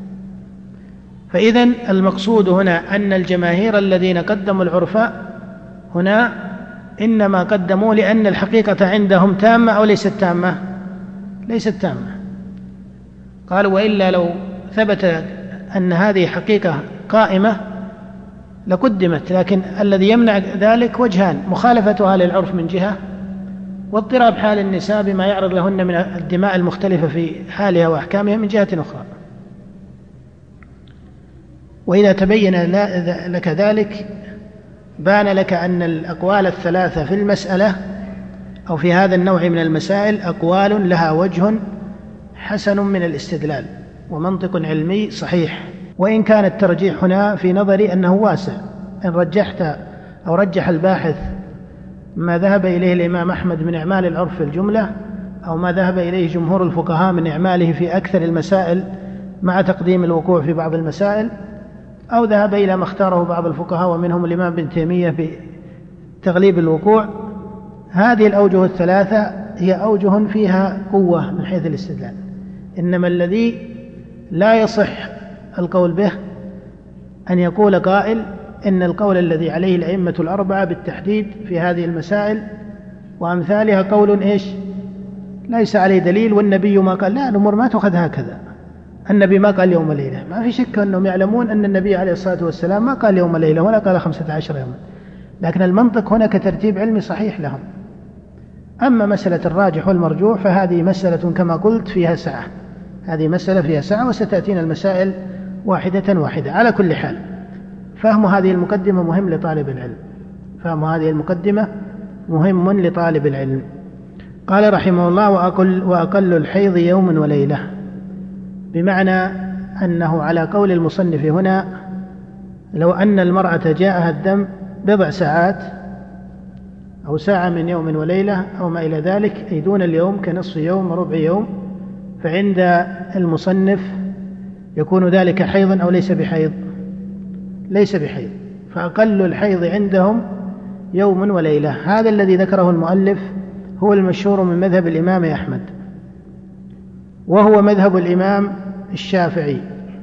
فإذن المقصود هنا أن الجماهير الذين قدموا العرف هنا إنما قدموا لأن الحقيقة عندهم تامة أو ليست تامة؟ ليست تامة. قالوا وإلا لو ثبت أن هذه حقيقة قائمة لقدمت، لكن الذي يمنع ذلك وجهان: مخالفتها للعرف من جهة، واضطراب حال النساء بما يعرض لهن من الدماء المختلفة في حالها وأحكامها من جهة أخرى. وإذا تبين لك ذلك بان لك أن الأقوال الثلاثة في المسألة أو في هذا النوع من المسائل أقوال لها وجه حسن من الاستدلال ومنطق علمي صحيح، وإن كان الترجيح هنا في نظري أنه واسع. إن رجحت أو رجح الباحث ما ذهب إليه الإمام أحمد من إعمال العرف في الجملة، أو ما ذهب إليه جمهور الفقهاء من إعماله في أكثر المسائل مع تقديم الوقوع في بعض المسائل، أو ذهب إلى ما اختاره بعض الفقهاء ومنهم الإمام ابن تيمية بتغليب الوقوع، هذه الأوجه الثلاثة هي أوجه فيها قوة من حيث الاستدلال. إنما الذي لا يصح القول به أن يقول قائل إن القول الذي عليه الأئمة الأربعة بالتحديد في هذه المسائل وأمثالها قول إيش؟ ليس عليه دليل، والنبي ما قال. لا، الأمور ما تأخذ هكذا. النبي ما قال يوم وليلة، ما في شك أنهم يعلمون أن النبي عليه الصلاة والسلام ما قال يوم وليلة ولا قال خمسة عشر يوما، لكن المنطق هنا كترتيب علمي صحيح لهم. أما مسألة الراجح والمرجوح فهذه مسألة كما قلت فيها سعة، هذه مسألة فيها سعة، وستأتينا المسائل واحدة واحدة. على كل حال فهم هذه المقدمة مهم لطالب العلم، فهم هذه المقدمة مهم لطالب العلم. قال رحمه الله: وأقل, وأقل الحيض يوم وليلة، بمعنى أنه على قول المصنف هنا لو أن المرأة جاءها الدم بضع ساعات أو ساعة من يوم وليلة أو ما إلى ذلك، أي دون اليوم كنصف يوم وربع يوم، فعند المصنف يكون ذلك حيضا أو ليس بحيض؟ ليس بحيض. فأقل الحيض عندهم يوم وليلة. هذا الذي ذكره المؤلف هو المشهور من مذهب الإمام أحمد، وهو مذهب الإمام الشافعي،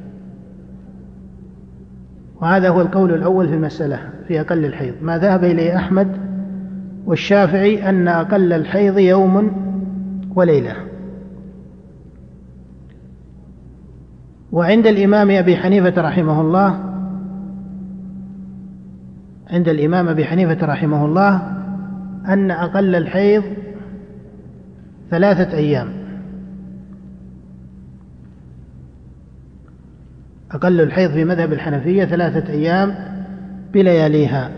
وهذا هو القول الأول في المسألة في أقل الحيض. ما ذهب إليه أحمد والشافعي أن أقل الحيض يوم وليلة. وعند الإمام أبي حنيفة رحمه الله عند الإمام أبي حنيفة رحمه الله أن أقل الحيض ثلاثة أيام. أقل الحيض في مذهب الحنفية ثلاثة أيام بلياليها.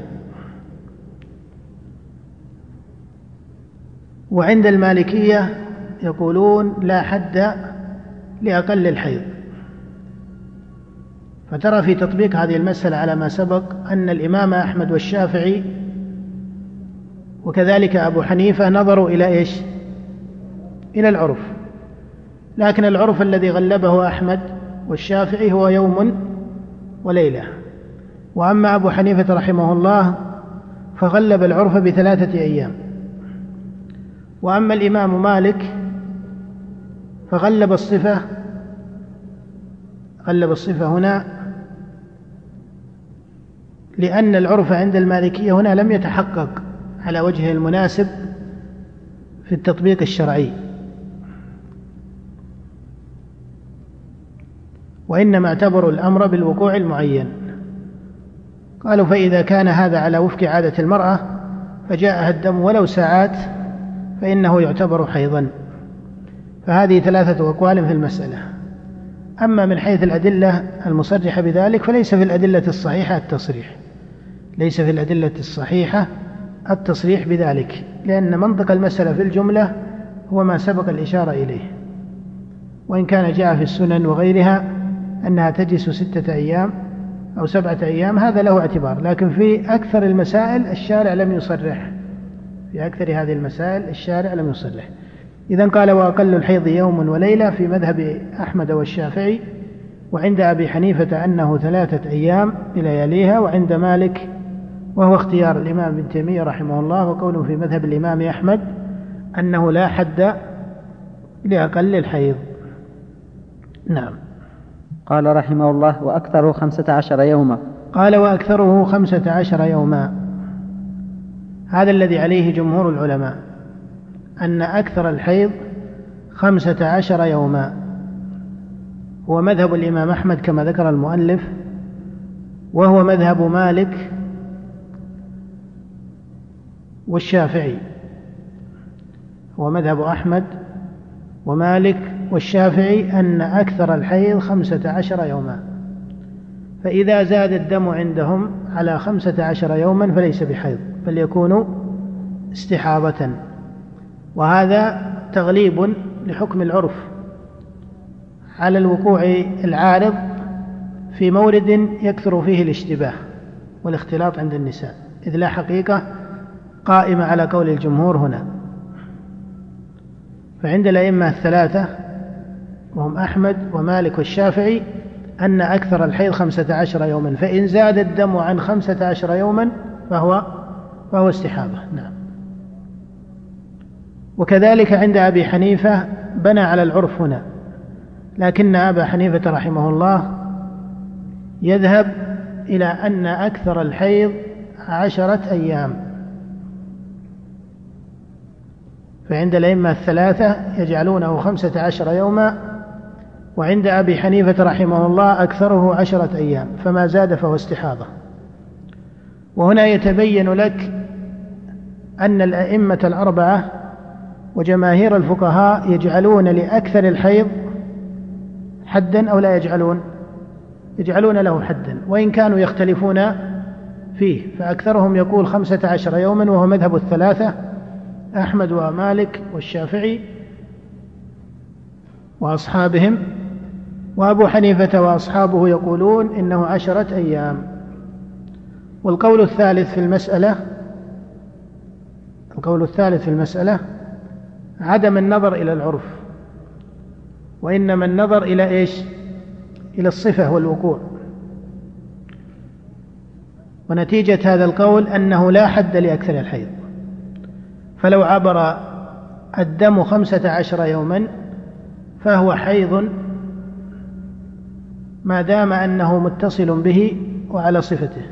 وعند المالكية يقولون لا حد لأقل الحيض. فترى في تطبيق هذه المسألة على ما سبق أن الإمام أحمد والشافعي وكذلك أبو حنيفة نظروا إلى إيش؟ إلى العرف، لكن العرف الذي غلبه أحمد والشافعي هو يوم وليلة، وأما أبو حنيفة رحمه الله فغلب العرف بثلاثة أيام، وأما الإمام مالك فغلب الصفة غلب الصفة هنا لأن العرف عند المالكية هنا لم يتحقق على وجهه المناسب في التطبيق الشرعي، وإنما اعتبروا الأمر بالوقوع المعين. قالوا فإذا كان هذا على وفق عادة المرأة فجاءها الدم ولو ساعات فإنه يعتبر حيضا. فهذه ثلاثة أقوال في المسألة. أما من حيث الأدلة المصرحة بذلك فليس في الأدلة الصحيحة التصريح ليس في الأدلة الصحيحة التصريح بذلك، لأن منطق المسألة في الجملة هو ما سبق الإشارة إليه، وإن كان جاء في السنن وغيرها أنها تجلس ستة أيام أو سبعة أيام هذا له اعتبار، لكن في أكثر المسائل الشارع لم يصرح في أكثر هذه المسائل الشارع لم يصرح. إذن قال وأقل الحيض يوم وليلة في مذهب أحمد والشافعي، وعند أبي حنيفة أنه ثلاثة أيام بلياليها، وعند مالك وهو اختيار الإمام ابن تيمية رحمه الله وقوله في مذهب الإمام أحمد أنه لا حد لأقل الحيض. نعم. قال رحمه الله وأكثره خمسة عشر يوما. قال وأكثره خمسة عشر يوما، هذا الذي عليه جمهور العلماء أن أكثر الحيض خمسة عشر يوما، هو مذهب الإمام أحمد كما ذكر المؤلف، وهو مذهب مالك والشافعي، هو مذهب أحمد ومالك والشافعي أن أكثر الحيض خمسة عشر يوما، فإذا زاد الدم عندهم على خمسة عشر يوما فليس بحيض بل يكون استحاضة. وهذا تغليب لحكم العرف على الوقوع العارض في مورد يكثر فيه الاشتباه والاختلاط عند النساء، إذ لا حقيقة قائمة على قول الجمهور هنا. فعند الأئمة الثلاثة وهم أحمد ومالك والشافعي أن أكثر الحيض خمسة عشر يوما، فإن زاد الدم عن خمسة عشر يوما فهو فهو استحاضة. نعم. وكذلك عند أبي حنيفة بنى على العرف هنا، لكن أبا حنيفة رحمه الله يذهب إلى أن أكثر الحيض عشرة أيام، فعند الأئمة الثلاثة يجعلونه خمسة عشر يوما، وعند أبي حنيفة رحمه الله أكثره عشرة أيام، فما زاد فهو استحاضة. وهنا يتبين لك أن الأئمة الأربعة وجماهير الفقهاء يجعلون لأكثر الحيض حدا أو لا يجعلون يجعلون له حدا، وإن كانوا يختلفون فيه، فأكثرهم يقول خمسة عشر يوما وهو مذهب الثلاثة أحمد ومالك والشافعي وأصحابهم، وأبو حنيفة وأصحابه يقولون إنه عشرة أيام. والقول الثالث في المسألة القول الثالث في المسألة عدم النظر إلى العرف، وإنما النظر إلى إيش؟ إلى الصفة والوقوع. ونتيجة هذا القول أنه لا حد لأكثر الحيض، فلو عبر الدم خمسة عشر يوما فهو حيض ما دام أنه متصل به وعلى صفته،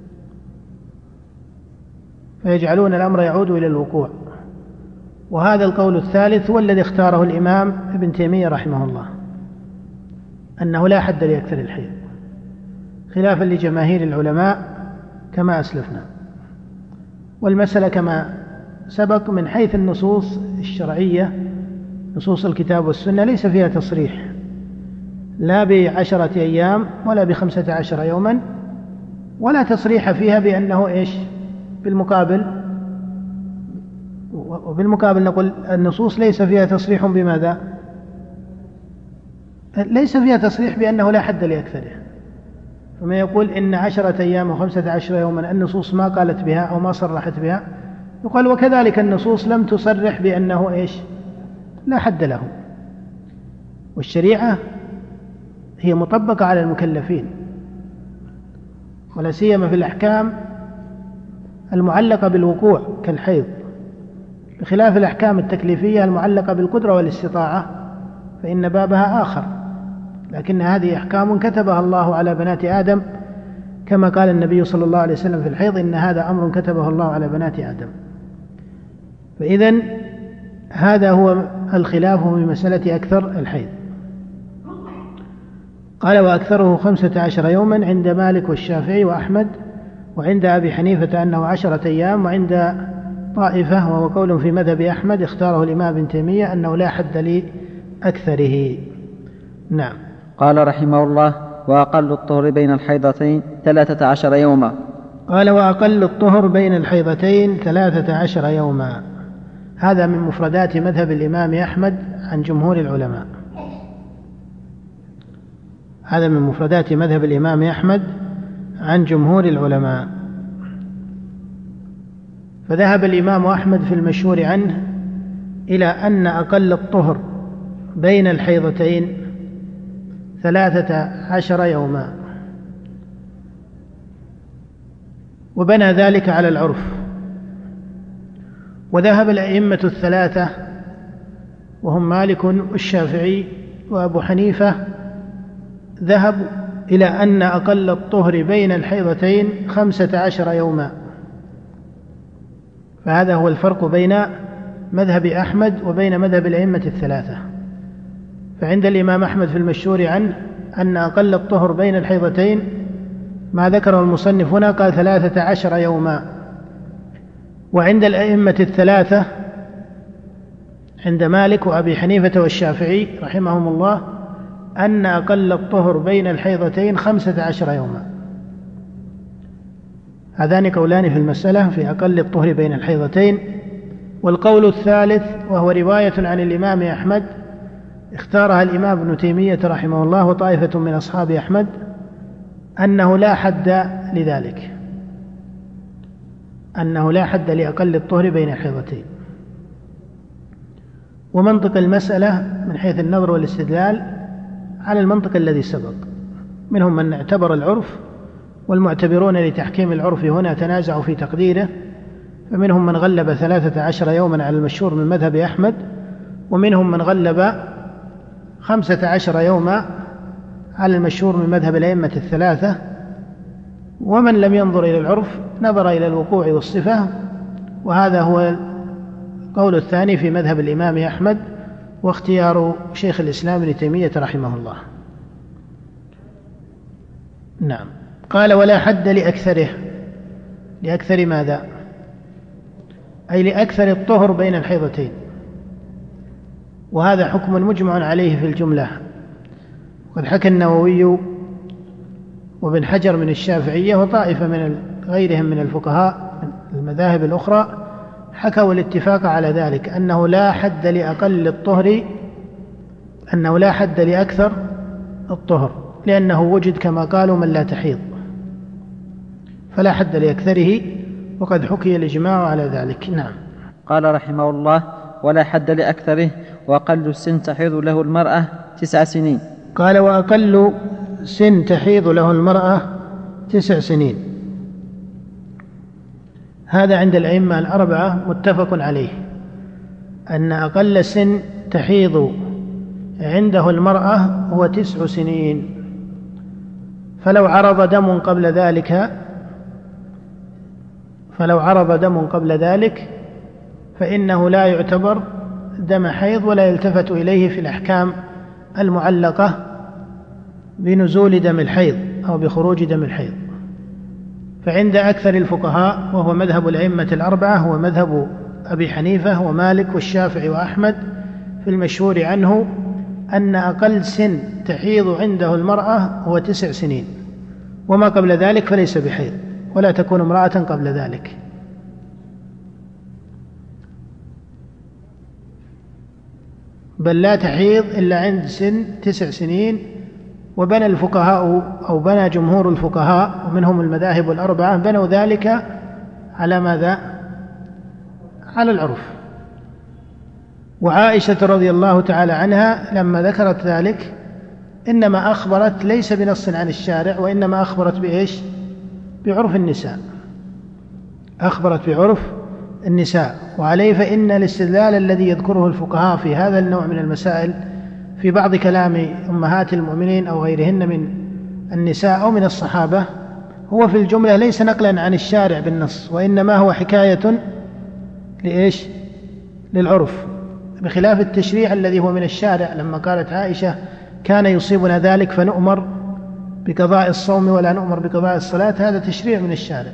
فيجعلون الأمر يعود إلى الوقوع. وهذا القول الثالث هو الذي اختاره الإمام ابن تيمية رحمه الله، أنه لا حد لأكثر الحيض، خلافا لجماهير العلماء كما أسلفنا. والمسألة كما سبق من حيث النصوص الشرعية، نصوص الكتاب والسنة ليس فيها تصريح لا بعشرة أيام ولا بخمسة عشر يوما، ولا تصريح فيها بأنه إيش بالمقابل، وبالمقابل نقول النصوص ليس فيها تصريح بماذا؟ ليس فيها تصريح بأنه لا حد لأكثره. فما يقول إن عشرة أيام وخمسة عشر يوما النصوص ما قالت بها أو ما صرحت بها، يقال وكذلك النصوص لم تصرح بأنه إيش لا حد له. والشريعة هي مطبقة على المكلفين، ولا سيما في الأحكام المعلقة بالوقوع كالحيض، بخلاف الأحكام التكليفية المعلقة بالقدرة والاستطاعة فإن بابها آخر، لكن هذه أحكام كتبها الله على بنات آدم، كما قال النبي صلى الله عليه وسلم في الحيض إن هذا أمر كتبه الله على بنات آدم. فإذن هذا هو الخلاف في مسألة أكثر الحيض. قال وأكثره خمسة عشر يوما عند مالك والشافعي وأحمد، وعند أبي حنيفة أنه عشرة أيام، وعند طائفة وهو قول في مذهب أحمد اختاره الإمام ابن تيمية أنه لا حد لأكثره. نعم. قال رحمه الله وأقل الطهر بين الحيضتين ثلاثة عشر يوما. قال وأقل الطهر بين الحيضتين ثلاثة عشر يوما، هذا من مفردات مذهب الإمام أحمد عن جمهور العلماء. هذا من مفردات مذهب الإمام أحمد عن جمهور العلماء. فذهب الإمام أحمد في المشهور عنه إلى أن أقل الطهر بين الحيضتين ثلاثة عشر يوما، وبنى ذلك على العرف. وذهب الأئمة الثلاثة وهم مالك والشافعي وأبو حنيفة، ذهبوا إلى أن أقل الطهر بين الحيضتين خمسة عشر يوما. فهذا هو الفرق بين مذهب أحمد وبين مذهب الأئمة الثلاثة. فعند الإمام أحمد في المشهور عنه أن أقل الطهر بين الحيضتين ما ذكره المصنف هنا قال ثلاثة عشر يوما. وعند الأئمة الثلاثة عند مالك وأبي حنيفة والشافعي رحمهم الله أن أقل الطهر بين الحيضتين خمسة عشر يوما. هذان قولان في المسألة في أقل الطهر بين الحيضتين. والقول الثالث وهو رواية عن الإمام أحمد اختارها الإمام ابن تيمية رحمه الله وطائفة من أصحاب أحمد أنه لا حد لذلك، أنه لا حد لأقل الطهر بين الحيضتين. ومنطق المسألة من حيث النظر والاستدلال على المنطق الذي سبق، منهم من اعتبر العرف، والمعتبرون لتحكيم العرف هنا تنازعوا في تقديره، فمنهم من غلب ثلاثة عشر يوما على المشهور من مذهب أحمد، ومنهم من غلب خمسة عشر يوما على المشهور من مذهب الأئمة الثلاثة. ومن لم ينظر إلى العرف نظر إلى الوقوع والصفة، وهذا هو القول الثاني في مذهب الإمام أحمد واختيار شيخ الإسلام ابن تيمية رحمه الله. نعم. قال ولا حد لأكثره. لأكثر ماذا؟ أي لأكثر الطهر بين الحيضتين، وهذا حكم مجمع عليه في الجملة. وقد حكى النووي وابن حجر من الشافعية وطائفة من غيرهم من الفقهاء من المذاهب الأخرى حكوا الاتفاق على ذلك، أنه لا حد لأقل الطهر، أنه لا حد لأكثر الطهر، لأنه وجد كما قالوا من لا تحيض، فلا حد لأكثره، وقد حكي الإجماع على ذلك. نعم. قال رحمه الله ولا حد لأكثره، وأقل السن تحيض له المرأة تسع سنين. قال وأقل سن تحيض له المرأة تسع سنين، هذا عند الأئمة الأربعة متفق عليه، أن أقل سن تحيض عنده المرأة هو تسع سنين. فلو عرض دم قبل ذلك فلو عرض دم قبل ذلك فإنه لا يعتبر دم حيض، ولا يلتفت إليه في الأحكام المعلقة بنزول دم الحيض أو بخروج دم الحيض. فعند أكثر الفقهاء وهو مذهب الأئمة الأربعة هو مذهب أبي حنيفة ومالك والشافعي وأحمد في المشهور عنه أن أقل سن تحيض عنده المرأة هو تسع سنين، وما قبل ذلك فليس بحيض، ولا تكون امرأة قبل ذلك. بل لا تحيض إلا عند سن تسع سنين. وبنى الفقهاء أو بنى جمهور الفقهاء ومنهم المذاهب الأربعة بنوا ذلك على ماذا؟ على العرف. وعائشة رضي الله تعالى عنها لما ذكرت ذلك إنما أخبرت ليس بنص عن الشارع، وإنما أخبرت بإيش؟ بعرف النساء، أخبرت بعرف النساء. وعليه فإن الاستدلال الذي يذكره الفقهاء في هذا النوع من المسائل في بعض كلام أمهات المؤمنين أو غيرهن من النساء أو من الصحابة هو في الجملة ليس نقلا عن الشارع بالنص، وإنما هو حكاية لإيش؟ للعرف، بخلاف التشريع الذي هو من الشارع. لما قالت عائشة كان يصيبنا ذلك فنؤمر بقضاء الصوم ولا نؤمر بقضاء الصلاة، هذا تشريع من الشارع.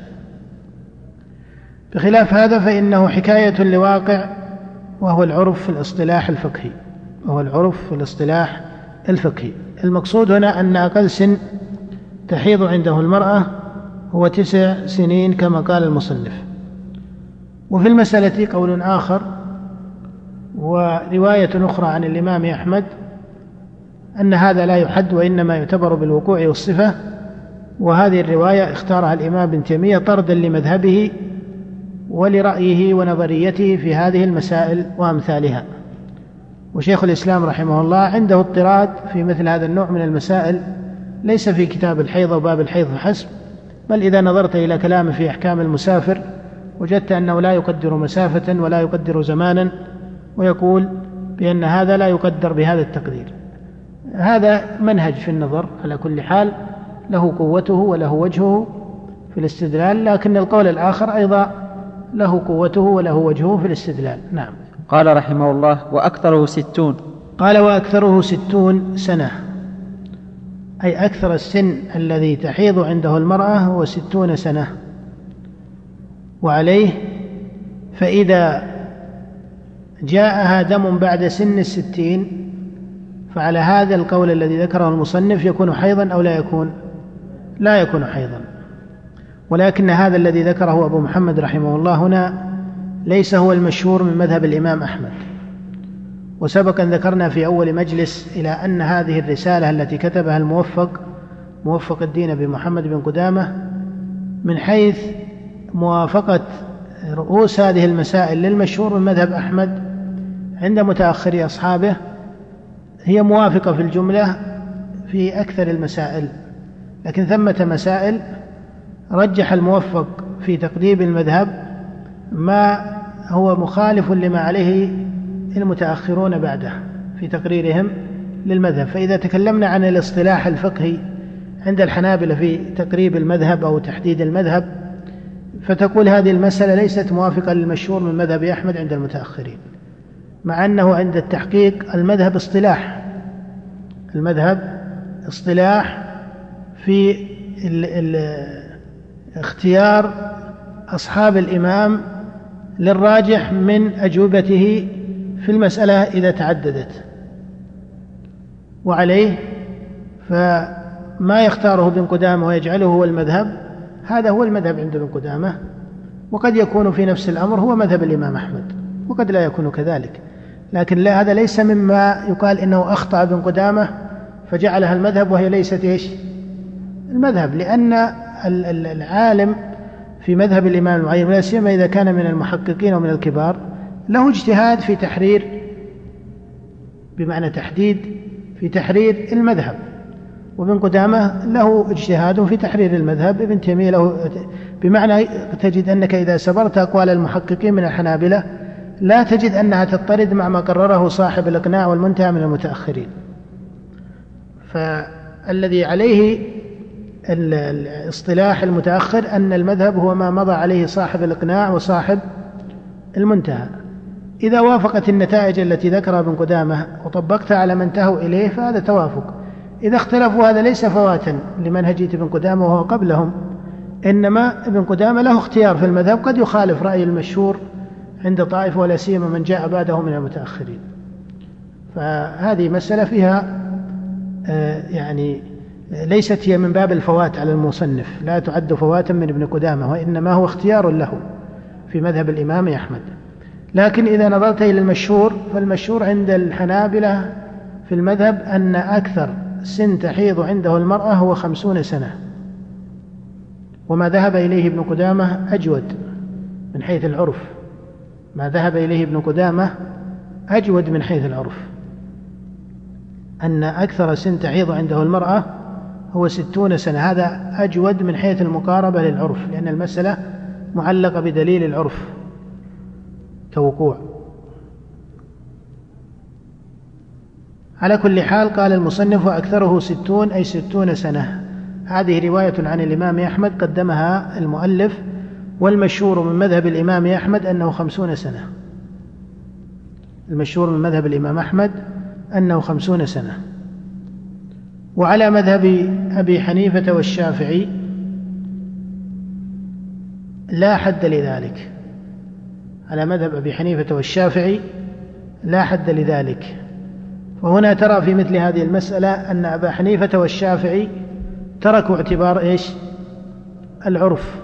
بخلاف هذا فإنه حكاية لواقع، وهو العرف في الاصطلاح الفقهي، وهو العرف في الاصطلاح الفقهي. المقصود هنا أن أقل سن تحيض عنده المرأة هو تسع سنين كما قال المصنف. وفي المسألة قول آخر ورواية أخرى عن الإمام أحمد أن هذا لا يحد وإنما يعتبر بالوقوع والصفة، وهذه الرواية اختارها الإمام ابن تيمية طردا لمذهبه ولرأيه ونظريته في هذه المسائل وأمثالها. وشيخ الإسلام رحمه الله عنده اضطراد في مثل هذا النوع من المسائل، ليس في كتاب الحيض وباب الحيض فحسب، بل إذا نظرت إلى كلامه في أحكام المسافر وجدت أنه لا يقدر مسافة ولا يقدر زمانا، ويقول بأن هذا لا يقدر بهذا التقدير. هذا منهج في النظر على كل حال، له قوته وله وجهه في الاستدلال، لكن القول الآخر أيضا له قوته وله وجهه في الاستدلال. نعم. قال رحمه الله: وأكثره ستون. قال: وأكثره ستون سنة، أي أكثر السن الذي تحيض عنده المرأة هو ستون سنة. وعليه فإذا جاءها دم بعد سن الستين فعلى هذا القول الذي ذكره المصنف يكون حيضا أو لا يكون؟ لا يكون حيضا. ولكن هذا الذي ذكره أبو محمد رحمه الله هنا ليس هو المشهور من مذهب الإمام أحمد. وسبق أن ذكرنا في أول مجلس إلى أن هذه الرسالة التي كتبها الموفق موفق الدين بمحمد بن قدامة من حيث موافقة رؤوس هذه المسائل للمشهور من مذهب أحمد عند متأخري أصحابه هي موافقة في الجملة في أكثر المسائل، لكن ثمة مسائل رجح الموفق في تقديم المذهب ما هو مخالف لما عليه المتأخرون بعده في تقريرهم للمذهب. فإذا تكلمنا عن الاصطلاح الفقهي عند الحنابلة في تقريب المذهب أو تحديد المذهب، فتقول هذه المسألة ليست موافقة للمشهور من مذهب أحمد عند المتأخرين، مع أنه عند التحقيق المذهب اصطلاح، المذهب اصطلاح في ال ال اختيار أصحاب الإمام للراجح من أجوبته في المسألة إذا تعددت. وعليه فما يختاره ابن قدامة ويجعله هو المذهب، هذا هو المذهب عند ابن قدامة، وقد يكون في نفس الأمر هو مذهب الإمام أحمد، وقد لا يكون كذلك. لكن لا، هذا ليس مما يقال إنه أخطأ ابن قدامة فجعلها المذهب وهي ليست إيش؟ المذهب، لأن العالم في مذهب الإمام المعين ولا سيما إذا كان من المحققين ومن الكبار له اجتهاد في تحرير، بمعنى تحديد في تحرير المذهب، وابن قدامة له اجتهاد في تحرير المذهب، ابن تيمية له، بمعنى تجد أنك إذا سبرت أقوال المحققين من الحنابلة لا تجد أنها تضطرد مع ما قرره صاحب الإقناع والمنتهى من المتأخرين. فالذي عليه الاصطلاح المتأخر أن المذهب هو ما مضى عليه صاحب الإقناع وصاحب المنتهى. إذا وافقت النتائج التي ذكرها ابن قدامة وطبقتها على من انتهوا إليه فهذا توافق. إذا اختلفوا هذا ليس فواتا لمنهجية ابن قدامة وهو قبلهم، إنما ابن قدامة له اختيار في المذهب قد يخالف رأي المشهور عند طائفة ولا سيما من جاء بعده من المتأخرين. فهذه مسألة فيها آه يعني ليست هي من باب الفوات على المصنف، لا تعد فواتا من ابن قدامة، وإنما هو اختيار له في مذهب الإمام أحمد. لكن إذا نظرت إلى المشهور، فالمشهور عند الحنابلة في المذهب أن أكثر سن تحيض عنده المرأة هو خمسون سنة، وما ذهب إليه ابن قدامة أجود من حيث العرف، ما ذهب إليه ابن قدامة أجود من حيث العرف، أن أكثر سن تحيض عنده المرأة هو ستون سنة. هذا أجود من حيث المقاربة للعرف، لأن المسألة معلقة بدليل العرف كوقوع. على كل حال قال المصنف وأكثره ستون أي ستون سنة. هذه رواية عن الإمام أحمد قدمها المؤلف، والمشهور من مذهب الإمام أحمد أنه خمسون سنة. المشهور من مذهب الإمام أحمد أنه خمسون سنة. وعلى مذهب أبي حنيفة والشافعي لا حد لذلك، على مذهب أبي حنيفة والشافعي لا حد لذلك. وهنا ترى في مثل هذه المسألة أن أبا حنيفة والشافعي تركوا اعتبار إيش؟ العرف،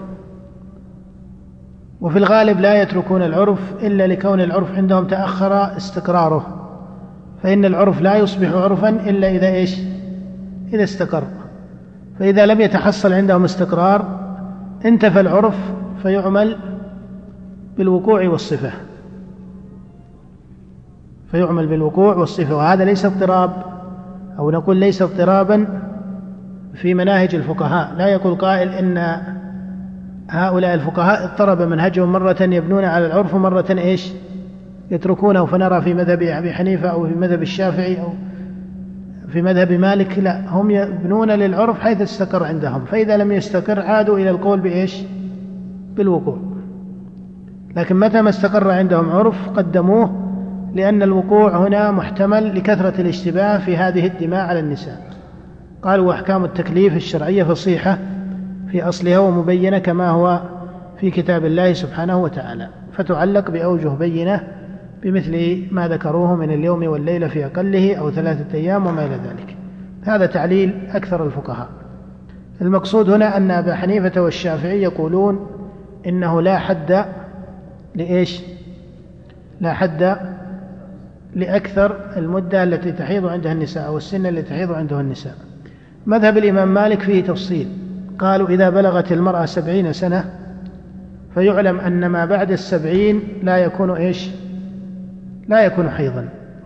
وفي الغالب لا يتركون العرف إلا لكون العرف عندهم تأخر استقراره، فإن العرف لا يصبح عرفا إلا إذا إيش؟ إذا استقر. فإذا لم يتحصل عندهم استقرار انتفى العرف، فيعمل بالوقوع والصفة، فيعمل بالوقوع والصفة. وهذا ليس اضطراب، أو نقول ليس اضطرابا في مناهج الفقهاء. لا يقول قائل إن هؤلاء الفقهاء اضطرب منهجهم، مرة يبنون على العرف ومرة إيش؟ يتركونه، فنرى في مذهب أبي حنيفة أو في مذهب الشافعي أو في مذهب مالك لا، هم يبنون للعرف حيث استقر عندهم، فإذا لم يستقر عادوا إلى القول بإيش؟ بالوقوع. لكن متى ما استقر عندهم عرف قدموه، لأن الوقوع هنا محتمل لكثرة الاشتباه في هذه الدماء على النساء. قالوا وأحكام التكليف الشرعية فصيحة في أصلها ومبينة كما هو في كتاب الله سبحانه وتعالى، فتعلق بأوجه بينة بمثل ما ذكروه من اليوم والليلة في أقله أو ثلاثة أيام وما إلى ذلك. هذا تعليل أكثر الفقهاء. المقصود هنا أن أبا حنيفة والشافعي يقولون إنه لا حد لإيش؟ لا حد لأكثر المدة التي تحيض عندها النساء أو السن التي تحيض عندها النساء. مذهب الإمام مالك فيه تفصيل، قالوا إذا بلغت المرأة سبعين سنة فيعلم أن ما بعد السبعين لا يكون إيش؟ لا يكون حيضا.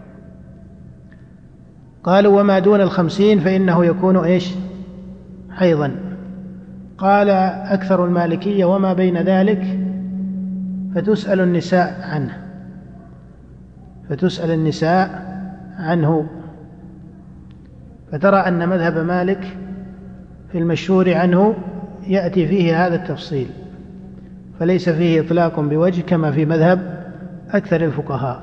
قالوا وما دون الخمسين فإنه يكون إيش؟ حيضا. قال أكثر المالكية وما بين ذلك فتسأل النساء عنه، فتسأل النساء عنه. فترى أن مذهب مالك في المشهور عنه يأتي فيه هذا التفصيل، فليس فيه إطلاق بوجه كما في مذهب أكثر الفقهاء.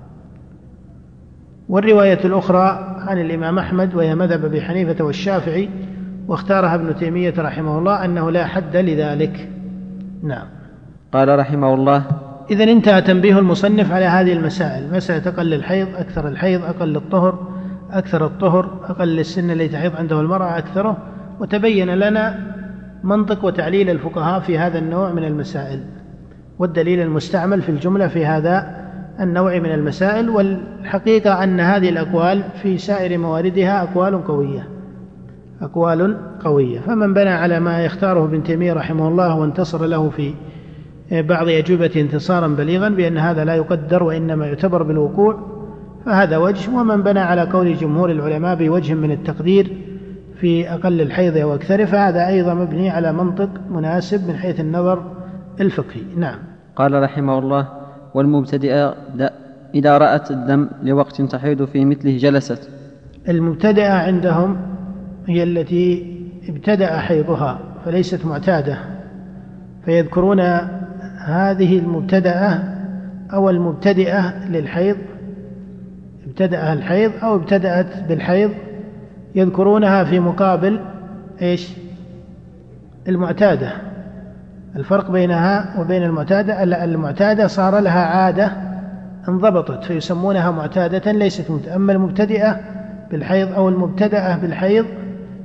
والرواية الأخرى عن الإمام أحمد وهي مذهب أبي حنيفة والشافعي واختارها ابن تيمية رحمه الله أنه لا حد لذلك. نعم. قال رحمه الله: إذن انتهى تنبيه المصنف على هذه المسائل، مسألة أقل الحيض، أكثر الحيض، أقل الطهر، أكثر الطهر، أقل السن التي تحيض عنده المرأة أكثره، وتبين لنا منطق وتعليل الفقهاء في هذا النوع من المسائل، والدليل المستعمل في الجملة في هذا النوع من المسائل. والحقيقة أن هذه الأقوال في سائر مواردها أقوال قوية، أقوال قوية. فمن بنى على ما يختاره ابن تيمية رحمه الله وانتصر له في بعض أجوبة انتصارا بليغا بأن هذا لا يقدر وإنما يعتبر بالوقوع، فهذا وجه. ومن بنى على قول جمهور العلماء بوجه من التقدير في أقل الحيض أو أكثره، فهذا أيضا مبني على منطق مناسب من حيث النظر الفقهي. نعم. قال رحمه الله: والمبتدئة إذا رأت الدم لوقت تحيض في مثله جلست. المبتدئة عندهم هي التي ابتدأ حيضها فليست معتادة، فيذكرون هذه المبتدأة أو المبتدئة للحيض، ابتدأها الحيض أو ابتدأت بالحيض، يذكرونها في مقابل إيش؟ المعتادة. الفرق بينها وبين المعتادة المعتادة صار لها عادة انضبطت فيسمونها معتادة ليست مبتدئة. أما المبتدئة بالحيض أو المبتدأة بالحيض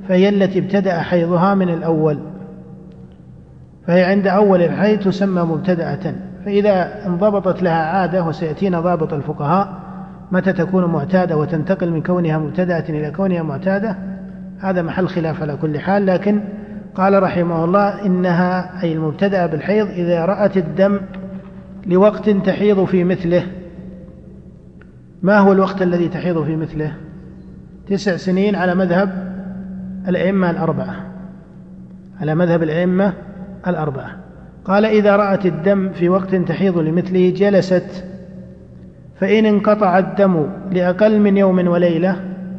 فهي التي ابتدأ حيضها من الأول، فهي عند أول الحيض تسمى مبتدأة. فإذا انضبطت لها عادة، وسيأتينا ضابط الفقهاء متى تكون معتادة وتنتقل من كونها مبتدأة إلى كونها معتادة، هذا محل خلاف على كل حال. لكن قال رحمه الله إنها أي المبتدأة بالحيض إذا رأت الدم لوقت تحيض في مثله. ما هو الوقت الذي تحيض في مثله؟ تسع سنين على مذهب الأئمة الأربعة، على مذهب الأئمة الأربعة. قال إذا رأت الدم في وقت تحيض لمثله جلست، فإن انقطع الدم لأقل من يوم وليلة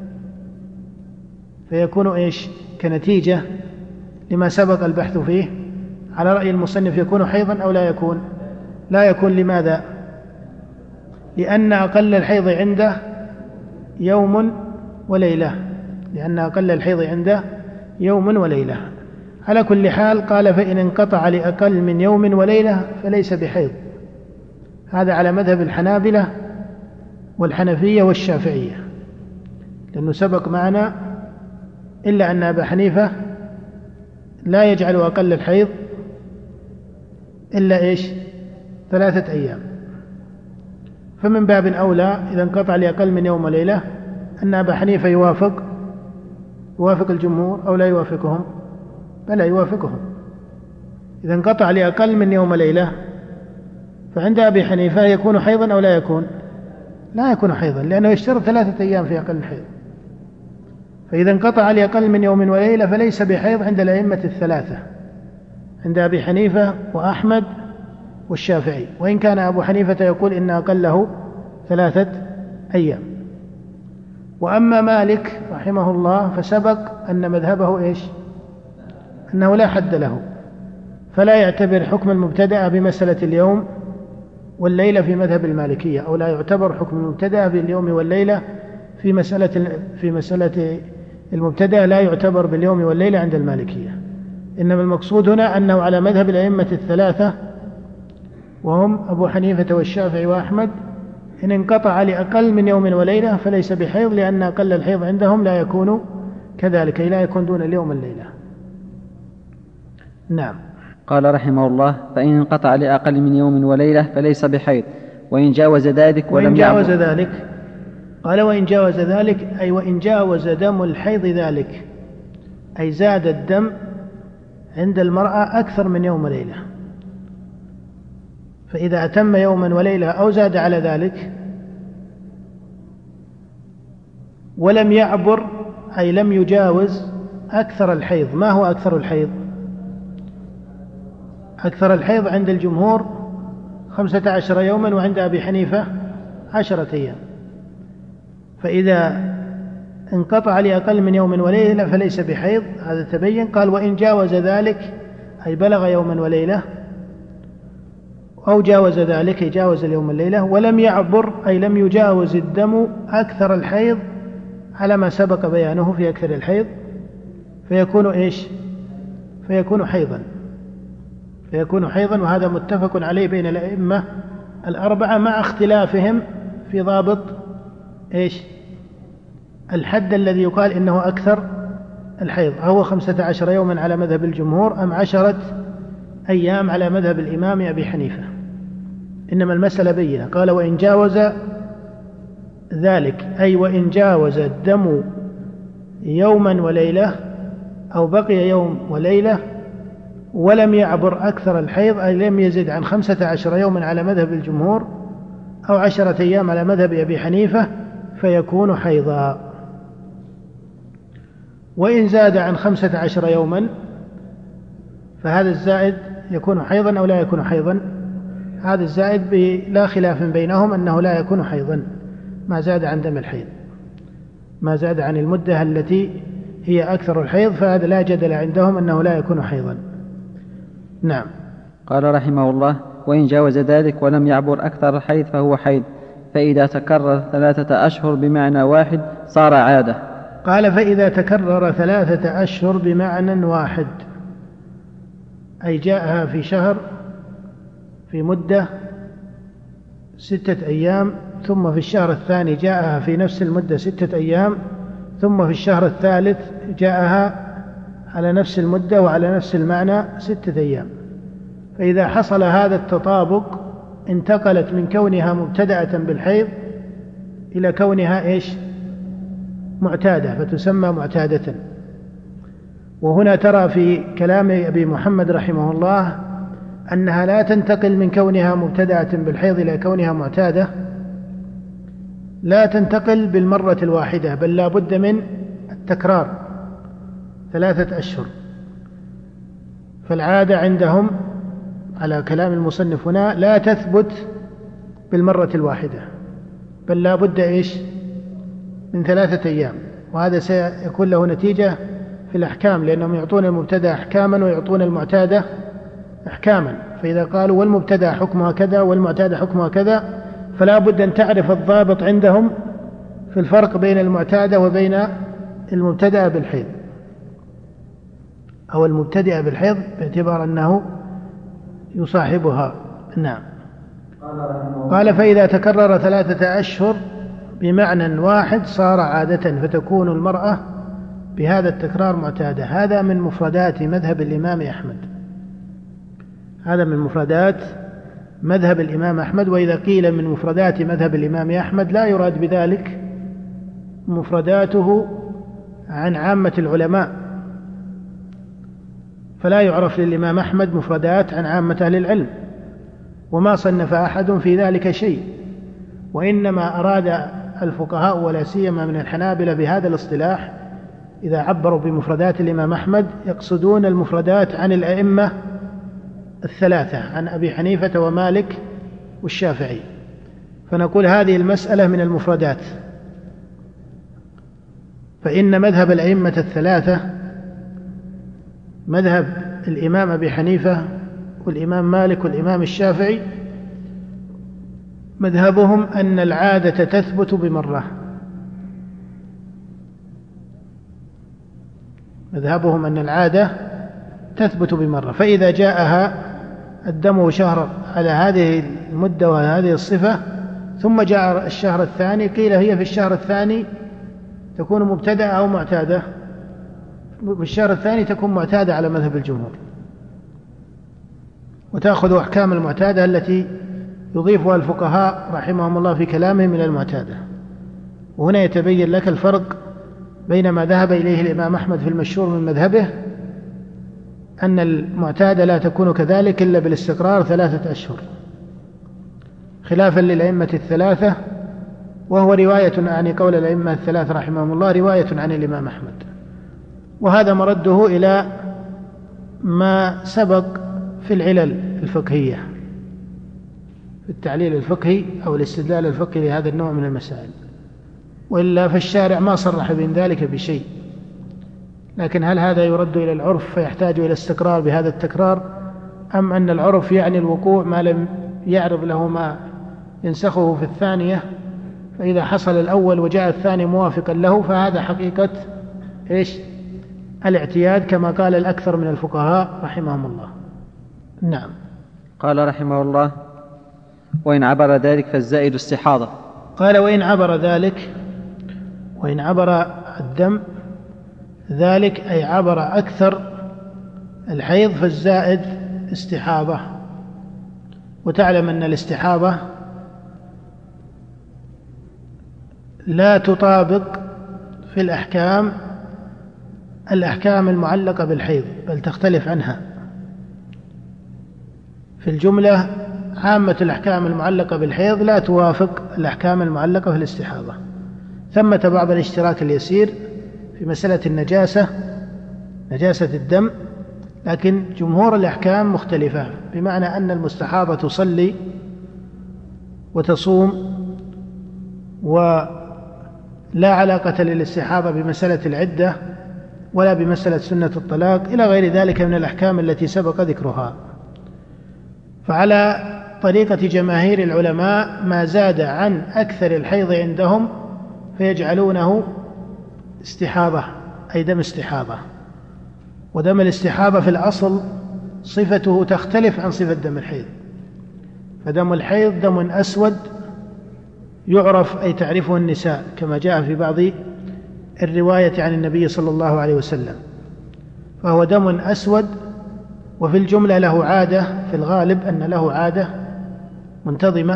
فيكون إيش؟ كنتيجة لما سبق البحث فيه. على رأي المصنف يكون حيضا أو لا يكون؟ لا يكون. لماذا؟ لأن أقل الحيض عنده يوم وليلة، لأن أقل الحيض عنده يوم وليلة. على كل حال قال فإن انقطع لأقل من يوم وليلة فليس بحيض. هذا على مذهب الحنابلة والحنفية والشافعية، لأنه سبق معنا إلا أن أبا حنيفة لا يجعل أقل الحيض إلا إيش؟ ثلاثة أيام. فمن باب أولى إذا انقطع لأقل من يوم وليلة أن أبا حنيفة يوافق يوافق الجمهور أو لا يوافقهم؟ بلى يوافقهم. إذا انقطع لأقل من يوم وليلة فعند أبي حنيفة يكون حيضا أو لا يكون؟ لا يكون حيضا، لأنه يشترط ثلاثة أيام في أقل الحيض. فإذا انقطع لأقل من يوم وليلة فليس بحيض عند الأئمة الثلاثة، عند أبي حنيفة وأحمد والشافعي، وإن كان أبو حنيفة يقول إن أقله ثلاثة أيام. وأما مالك رحمه الله فسبق أن مذهبه إيش؟ أنه لا حد له، فلا يعتبر حكم المبتدأ بمسألة اليوم والليلة في مذهب المالكية، أو لا يعتبر حكم المبتدأ باليوم والليلة في مسألة في مسألة المبتدأ لا يعتبر باليوم والليلة عند المالكية. إنما المقصود هنا أنه على مذهب الأئمة الثلاثة وهم أبو حنيفة والشافعي وأحمد، إن انقطع لأقل من يوم وليلة فليس بحيض، لأن أقل الحيض عندهم لا يكون كذلك، لا يكون دون اليوم والليلة. نعم. قال رحمه الله فإن انقطع لأقل من يوم وليلة فليس بحيض، وإن جاوز ذلك ولم وإن جاوز ذلك قال وإن جاوز ذلك أي وإن جاوز دم الحيض ذلك، أي زاد الدم عند المرأة أكثر من يوم وليلة، فإذا أتم يوما وليلة أو زاد على ذلك ولم يعبر أي لم يجاوز أكثر الحيض. ما هو أكثر الحيض؟ أكثر الحيض عند الجمهور خمسة عشر يوما، وعند أبي حنيفة عشرة أيام. فإذا انقطع لأقل من يوم وليلة فليس بحيض، هذا تبين. قال وإن جاوز ذلك أي بلغ يوما وليلة أو جاوز ذلك يجاوز اليوم والليلة، ولم يعبر أي لم يجاوز الدم أكثر الحيض على ما سبق بيانه في أكثر الحيض، فيكون إيش؟ فيكون حيضا فيكون حيضا وهذا متفق عليه بين الأئمة الأربعة، مع اختلافهم في ضابط إيش؟ الحد الذي يقال إنه أكثر الحيض، هو خمسة عشر يوما على مذهب الجمهور أم عشرة أيام على مذهب الإمام أبي حنيفة. إنما المسألة بينة. قال وإن جاوز ذلك أي وإن جاوز الدم يوما وليلة أو بقي يوم وليلة ولم يعبر أكثر الحيض أي لم يزد عن خمسة عشر يوما على مذهب الجمهور أو عشرة أيام على مذهب أبي حنيفة فيكون حيضا. وإن زاد عن خمسة عشر يوما فهذا الزائد يكون حيضا أو لا يكون حيضا؟ هذا الزائد بلا خلاف بينهم أنه لا يكون حيضا، ما زاد عن دم الحيض، ما زاد عن المدة التي هي أكثر الحيض، فهذا لا جدل عندهم أنه لا يكون حيضا. نعم. قال رحمه الله وإن جاوز ذلك ولم يعبر أكثر الحيض فهو حيض، فإذا تكرر ثلاثة أشهر بمعنى واحد صار عادة. قال فإذا تكرر ثلاثة أشهر بمعنى واحد أي جاءها في شهر في مدة ستة أيام، ثم في الشهر الثاني جاءها في نفس المدة ستة أيام، ثم في الشهر الثالث جاءها على نفس المدة وعلى نفس المعنى ستة أيام. فإذا حصل هذا التطابق انتقلت من كونها مبتدأة بالحيض إلى كونها إيش؟ معتادة، فتسمى معتادة. وهنا ترى في كلام أبي محمد رحمه الله أنها لا تنتقل من كونها مبتدأة بالحيض إلى كونها معتادة، لا تنتقل بالمرة الواحدة، بل لا بد من التكرار ثلاثة أشهر. فالعادة عندهم على كلام المصنف هنا لا تثبت بالمرة الواحدة، بل لا بد إيش؟ من ثلاثة أيام. وهذا سيكون له نتيجة في الأحكام، لأنهم يعطون المبتدأ أحكاما ويعطون المعتادة أحكاما. فإذا قالوا والمبتدأ حكمها كذا والمعتادة حكمها كذا، فلا بد أن تعرف الضابط عندهم في الفرق بين المعتادة وبين المبتدأ بالحيض أو المبتدئة بالحيض، باعتبار أنه يصاحبها. نعم. قال فإذا تكرر ثلاثة أشهر بمعنى واحد صار عادة، فتكون المرأة بهذا التكرار معتادة. هذا من مفردات مذهب الإمام أحمد، هذا من مفردات مذهب الإمام أحمد. وإذا قيل من مفردات مذهب الإمام أحمد لا يراد بذلك مفرداته عن عامة العلماء، فلا يعرف للإمام أحمد مفردات عن عامة أهل العلم، وما صنف أحد في ذلك شيء. وإنما أراد الفقهاء ولا سيما من الحنابلة بهذا الاصطلاح إذا عبروا بمفردات الإمام أحمد يقصدون المفردات عن الأئمة الثلاثة، عن أبي حنيفة ومالك والشافعي. فنقول هذه المسألة من المفردات، فإن مذهب الأئمة الثلاثة مذهب الإمام أبي حنيفة والإمام مالك والإمام الشافعي مذهبهم أن العادة تثبت بمرة، مذهبهم أن العادة تثبت بمرة. فإذا جاءها الدم شهر على هذه المدة وهذه الصفة ثم جاء الشهر الثاني، قيل هي في الشهر الثاني تكون مبتدأة أو معتادة، في الشهر الثاني تكون معتادة على مذهب الجمهور، وتأخذ أحكام المعتادة التي يضيفها الفقهاء رحمهم الله في كلامهم من المعتادة. وهنا يتبين لك الفرق بين ما ذهب إليه الإمام أحمد في المشهور من مذهبه أن المعتادة لا تكون كذلك إلا بالاستقرار ثلاثة أشهر، خلافا للأئمة الثلاثة، وهو رواية عن قول الأئمة الثلاثة رحمهم الله رواية عن الإمام أحمد. وهذا مرده إلى ما سبق في العلل الفقهية، في التعليل الفقهي أو الاستدلال الفقهي لهذا النوع من المسائل، وإلا فالشارع ما صرح بين ذلك بشيء. لكن هل هذا يرد إلى العرف فيحتاج إلى استقرار بهذا التكرار، أم أن العرف يعني الوقوع ما لم يعرض له ما ينسخه في الثانية، فإذا حصل الأول وجاء الثاني موافقا له فهذا حقيقة إيش؟ الاعتياد، كما قال الأكثر من الفقهاء رحمهم الله. نعم. قال رحمه الله: وإن عبر ذلك فالزائد استحاضة. قال وإن عبر ذلك، وإن عبر الدم ذلك أي عبر أكثر الحيض فالزائد استحاضة. وتعلم أن الاستحاضة لا تطابق في الأحكام الأحكام المعلقة بالحيض، بل تختلف عنها. في الجملة عامة الأحكام المعلقة بالحيض لا توافق الأحكام المعلقة في الاستحاضة. ثمة بعض الاشتراك اليسير في مسألة النجاسة، نجاسة الدم، لكن جمهور الأحكام مختلفة، بمعنى أن المستحاضة تصلي وتصوم ولا علاقة للاستحاضة بمسألة العدة ولا بمسألة سنة الطلاق إلى غير ذلك من الأحكام التي سبق ذكرها. فعلى طريقة جماهير العلماء ما زاد عن أكثر الحيض عندهم فيجعلونه استحاضة، أي دم استحاضة. ودم الاستحاضة في الأصل صفته تختلف عن صفة دم الحيض، فدم الحيض دم أسود يعرف أي تعرفه النساء، كما جاء في بعض الرواية عن النبي صلى الله عليه وسلم، فهو دم أسود، وفي الجملة له عادة، في الغالب أن له عادة منتظمة،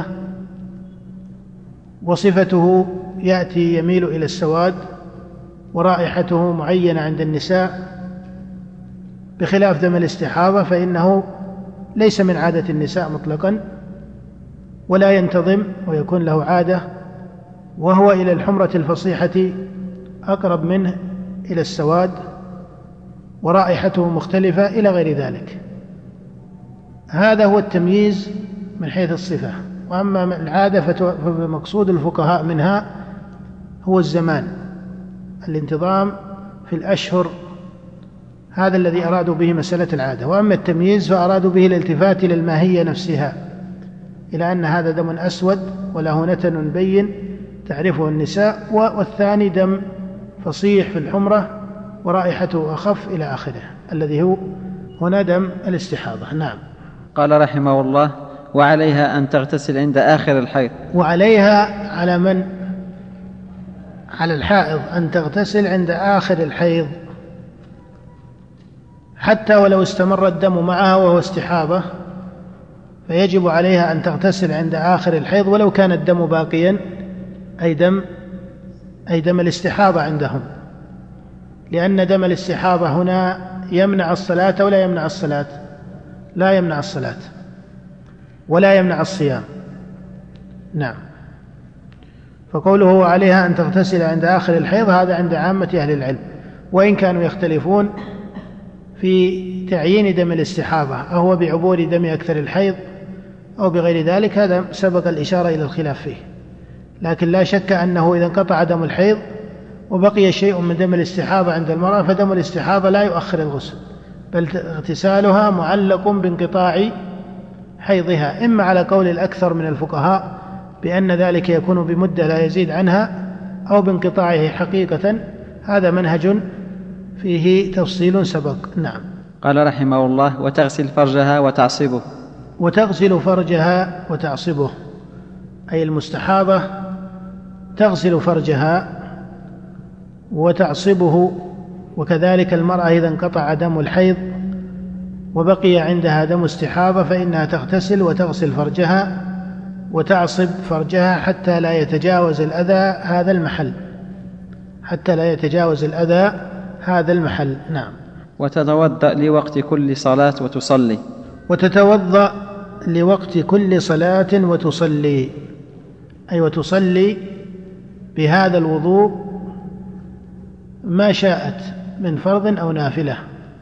وصفته يأتي يميل إلى السواد، ورائحته معينة عند النساء، بخلاف دم الاستحاضة فإنه ليس من عادة النساء مطلقا، ولا ينتظم ويكون له عادة، وهو إلى الحمرة الفصيحة أقرب منه إلى السواد، ورائحته مختلفة إلى غير ذلك. هذا هو التمييز من حيث الصفة. وأما العادة فمقصود الفقهاء منها هو الزمان، الانتظام في الأشهر، هذا الذي أرادوا به مسألة العادة. وأما التمييز فأرادوا به الالتفات إلى الماهية نفسها، إلى أن هذا دم أسود وله نتن بين تعرفه النساء، والثاني دم فصيح في الحمرة ورائحته أخف إلى آخره، الذي هو هنا دم الاستحاضة. نعم. قال رحمه الله: وعليها أن تغتسل عند آخر الحيض. وعليها، على من؟ على الحائض، أن تغتسل عند آخر الحيض، حتى ولو استمر الدم معها وهو استحاضة، فيجب عليها أن تغتسل عند آخر الحيض ولو كان الدم باقيا، أي دم أي دم الاستحاضة عندهم، لأن دم الاستحاضة هنا يمنع الصلاة ولا يمنع الصلاة؟ لا يمنع الصلاة ولا يمنع الصيام. نعم. فقوله عليها أن تغتسل عند آخر الحيض هذا عند عامة أهل العلم، وإن كانوا يختلفون في تعيين دم الاستحاضة، أهو بعبور دم أكثر الحيض أو بغير ذلك، هذا سبق الإشارة إلى الخلاف فيه. لكن لا شك أنه إذا انقطع دم الحيض وبقي شيء من دم الاستحاضة عند المرأة، فدم الاستحاضة لا يؤخر الغسل، بل اغتسالها معلق بانقطاع حيضها، إما على قول الأكثر من الفقهاء بأن ذلك يكون بمدة لا يزيد عنها، أو بانقطاعه حقيقة. هذا منهج فيه تفصيل سبق. نعم. قال رحمه الله: وتغسل فرجها وتعصبه. وتغسل فرجها وتعصبه، أي المستحاضة تغسل فرجها وتعصبه، وكذلك المرأة إذا انقطع دم الحيض وبقي عندها دم استحاضة فإنها تغتسل وتغسل فرجها وتعصب فرجها حتى لا يتجاوز الأذى هذا المحل، حتى لا يتجاوز الأذى هذا المحل. نعم. وتتوضأ لوقت كل صلاة وتصلي. وتتوضأ لوقت كل صلاة وتصلي، أي وتصلي بهذا الوضوء ما شاءت من فرض أو نافلة،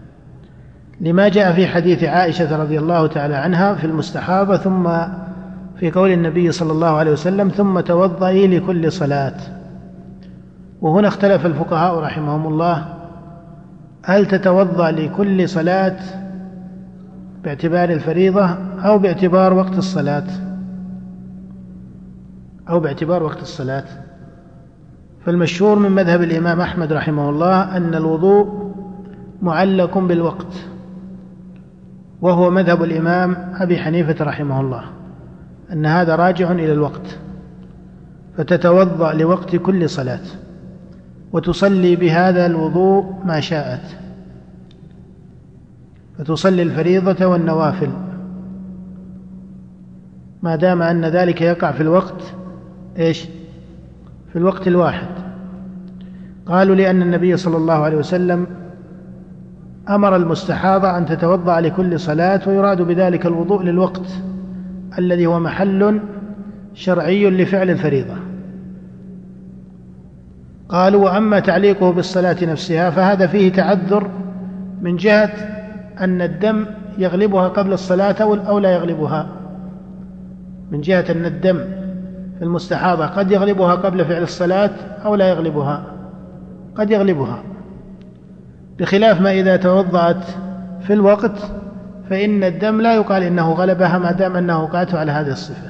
لما جاء في حديث عائشة رضي الله تعالى عنها في المستحاضة، ثم في قول النبي صلى الله عليه وسلم: ثم توضئي لكل صلاة. وهنا اختلف الفقهاء رحمهم الله، هل تتوضأ لكل صلاة باعتبار الفريضة أو باعتبار وقت الصلاة أو باعتبار وقت الصلاة؟ فالمشهور من مذهب الإمام أحمد رحمه الله أن الوضوء معلق بالوقت، وهو مذهب الإمام أبي حنيفة رحمه الله، أن هذا راجع إلى الوقت، فتتوضأ لوقت كل صلاة وتصلي بهذا الوضوء ما شاءت، فتصلي الفريضة والنوافل ما دام أن ذلك يقع في الوقت إيش؟ في الوقت الواحد. قالوا لأن النبي صلى الله عليه وسلم أمر المستحاضة أن تتوضأ لكل صلاة، ويراد بذلك الوضوء للوقت الذي هو محل شرعي لفعل الفريضة. قالوا: وأما تعليقه بالصلاة نفسها فهذا فيه تعذر من جهة أن الدم يغلبها قبل الصلاة أو لا يغلبها، من جهة أن الدم في المستحاضة قد يغلبها قبل فعل الصلاة أو لا يغلبها، قد يغلبها، بخلاف ما إذا توضأت في الوقت فإن الدم لا يقال إنه غلبها ما دام أنه وقعته على هذه الصفة.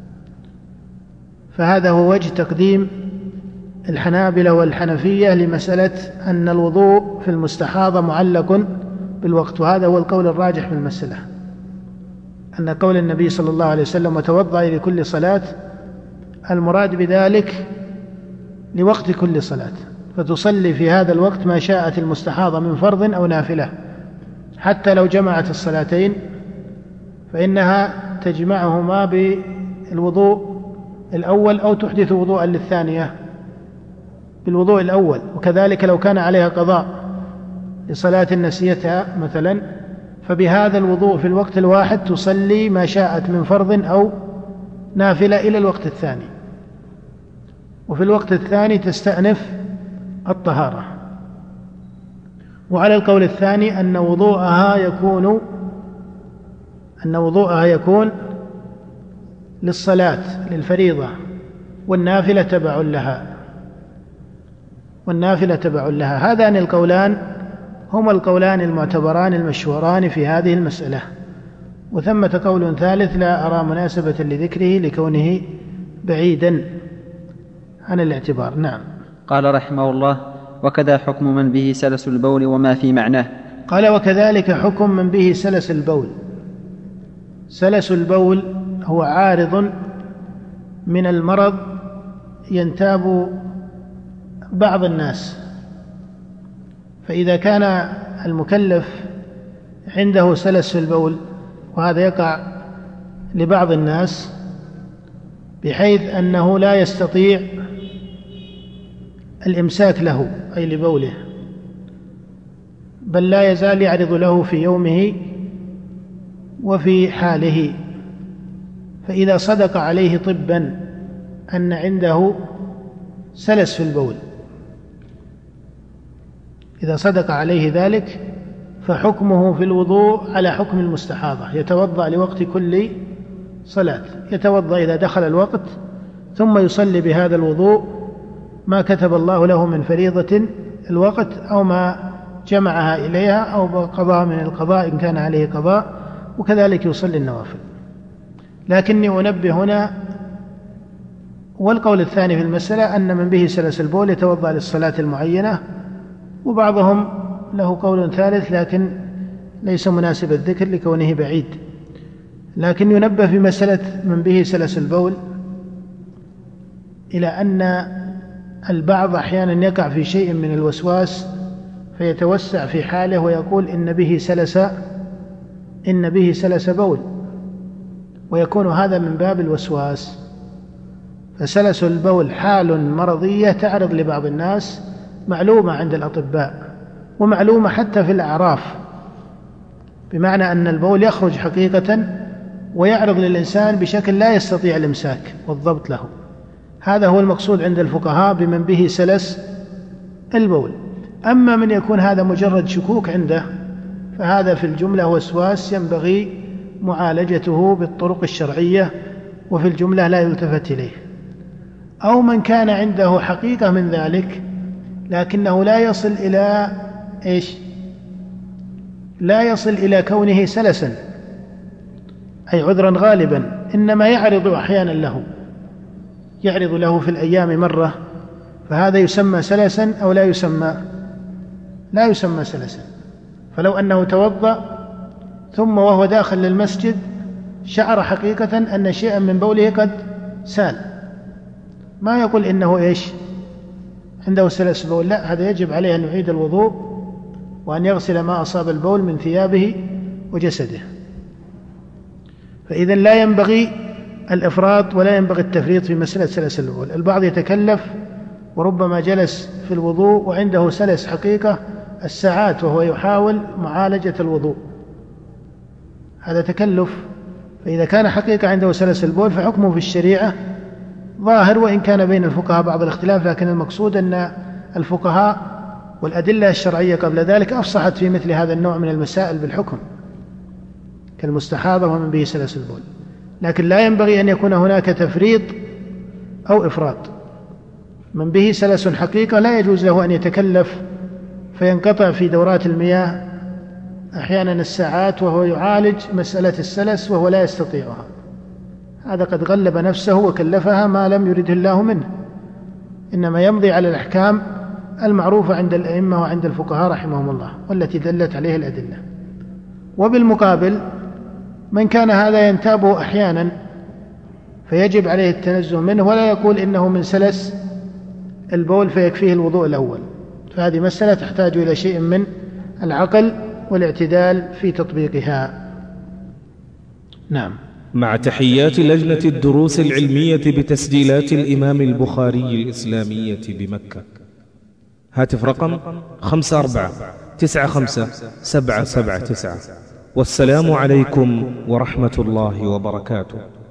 فهذا هو وجه تقديم الحنابلة والحنفية لمسألة أن الوضوء في المستحاضة معلق بالوقت، وهذا هو القول الراجح في المسألة، أن قول النبي صلى الله عليه وسلم: وتوضأ لكل صلاة، المراد بذلك لوقت كل صلاة، فتصلي في هذا الوقت ما شاءت المستحاضة من فرض أو نافلة، حتى لو جمعت الصلاتين فإنها تجمعهما بالوضوء الأول أو تحدث وضوءا للثانية بالوضوء الأول. وكذلك لو كان عليها قضاء لصلاة نسيتها مثلا، فبهذا الوضوء في الوقت الواحد تصلي ما شاءت من فرض أو نافلة إلى الوقت الثاني، وفي الوقت الثاني تستأنف الطهارة. وعلى القول الثاني أن وضوءها يكون أن وضوءها يكون للصلاة للفريضة، والنافلة تبع لها والنافلة تبع لها. هذان القولان هما القولان المعتبران المشهوران في هذه المسألة، وثمة قول ثالث لا أرى مناسبة لذكره لكونه بعيدا عن الاعتبار. نعم. قال رحمه الله: وكذا حكم من به سلس البول وما في معناه. قال: وكذلك حكم من به سلس البول. سلس البول هو عارض من المرض ينتاب بعض الناس، فإذا كان المكلف عنده سلس في البول، وهذا يقع لبعض الناس بحيث أنه لا يستطيع الإمساك له أي لبوله، بل لا يزال يعرض له في يومه وفي حاله، فإذا صدق عليه طبا أن عنده سلس في البول، إذا صدق عليه ذلك فحكمه في الوضوء على حكم المستحاضة، يتوضأ لوقت كل صلاة، يتوضأ إذا دخل الوقت ثم يصلي بهذا الوضوء ما كتب الله له من فريضة الوقت أو ما جمعها إليها أو قضاء من القضاء إن كان عليه قضاء، وكذلك يصلي النوافل. لكني أنبه هنا، والقول الثاني في المسألة أن من به سلس البول يتوضأ للصلاة المعينة، وبعضهم له قول ثالث لكن ليس مناسب الذكر لكونه بعيد. لكن ينبه في مسألة من به سلس البول إلى أن البعض أحيانا يقع في شيء من الوسواس فيتوسع في حاله ويقول إن به سلس إن به سلس بول، ويكون هذا من باب الوسواس. فسلس البول حال مرضية تعرض لبعض الناس، معلومة عند الأطباء ومعلومة حتى في الأعراف، بمعنى أن البول يخرج حقيقة ويعرض للإنسان بشكل لا يستطيع الإمساك والضبط له. هذا هو المقصود عند الفقهاء بمن به سلس البول. أما من يكون هذا مجرد شكوك عنده فهذا في الجملة وسواس ينبغي معالجته بالطرق الشرعية، وفي الجملة لا يلتفت إليه. أو من كان عنده حقيقة من ذلك لكنه لا يصل إلى إيش؟ لا يصل إلى كونه سلسا، أي عذرا غالبا، إنما يعرض أحيانا له يعرض له في الأيام مرة، فهذا يسمى سلسا أو لا يسمى لا يسمى سلسا. فلو أنه توضأ ثم وهو داخل للمسجد شعر حقيقة أن شيئا من بوله قد سال، ما يقول إنه إيش عنده سلس بول، لا، هذا يجب عليه أن يعيد الوضوء وأن يغسل ما أصاب البول من ثيابه وجسده. فإذا لا ينبغي الإفراط ولا ينبغي التفريط في مسألة سلس البول. البعض يتكلف وربما جلس في الوضوء وعنده سلس حقيقة الساعات وهو يحاول معالجة الوضوء، هذا تكلف. فإذا كان حقيقة عنده سلس البول فحكمه في الشريعة ظاهر، وإن كان بين الفقهاء بعض الاختلاف، لكن المقصود أن الفقهاء والأدلة الشرعية قبل ذلك أفصحت في مثل هذا النوع من المسائل بالحكم كالمستحاضة ومن به سلس البول. لكن لا ينبغي أن يكون هناك تفريط أو إفراط. من به سلس حقيقة لا يجوز له أن يتكلف فينقطع في دورات المياه أحيانا الساعات وهو يعالج مسألة السلس وهو لا يستطيعها، هذا قد غلب نفسه وكلفها ما لم يرده الله منه، إنما يمضي على الأحكام المعروفة عند الأئمة وعند الفقهاء رحمهم الله والتي دلت عليه الأدلة. وبالمقابل من كان هذا ينتابه أحيانا فيجب عليه التنزه منه، ولا يقول إنه من سلس البول فيكفيه الوضوء الأول، فهذه مسألة تحتاج إلى شيء من العقل والاعتدال في تطبيقها. نعم. مع تحيات لجنة الدروس العلمية بتسجيلات الإمام البخاري الإسلامية بمكة. هاتف رقم خمسة أربعة تسعة خمسة سبعة سبعة تسعة. والسلام عليكم ورحمة الله وبركاته.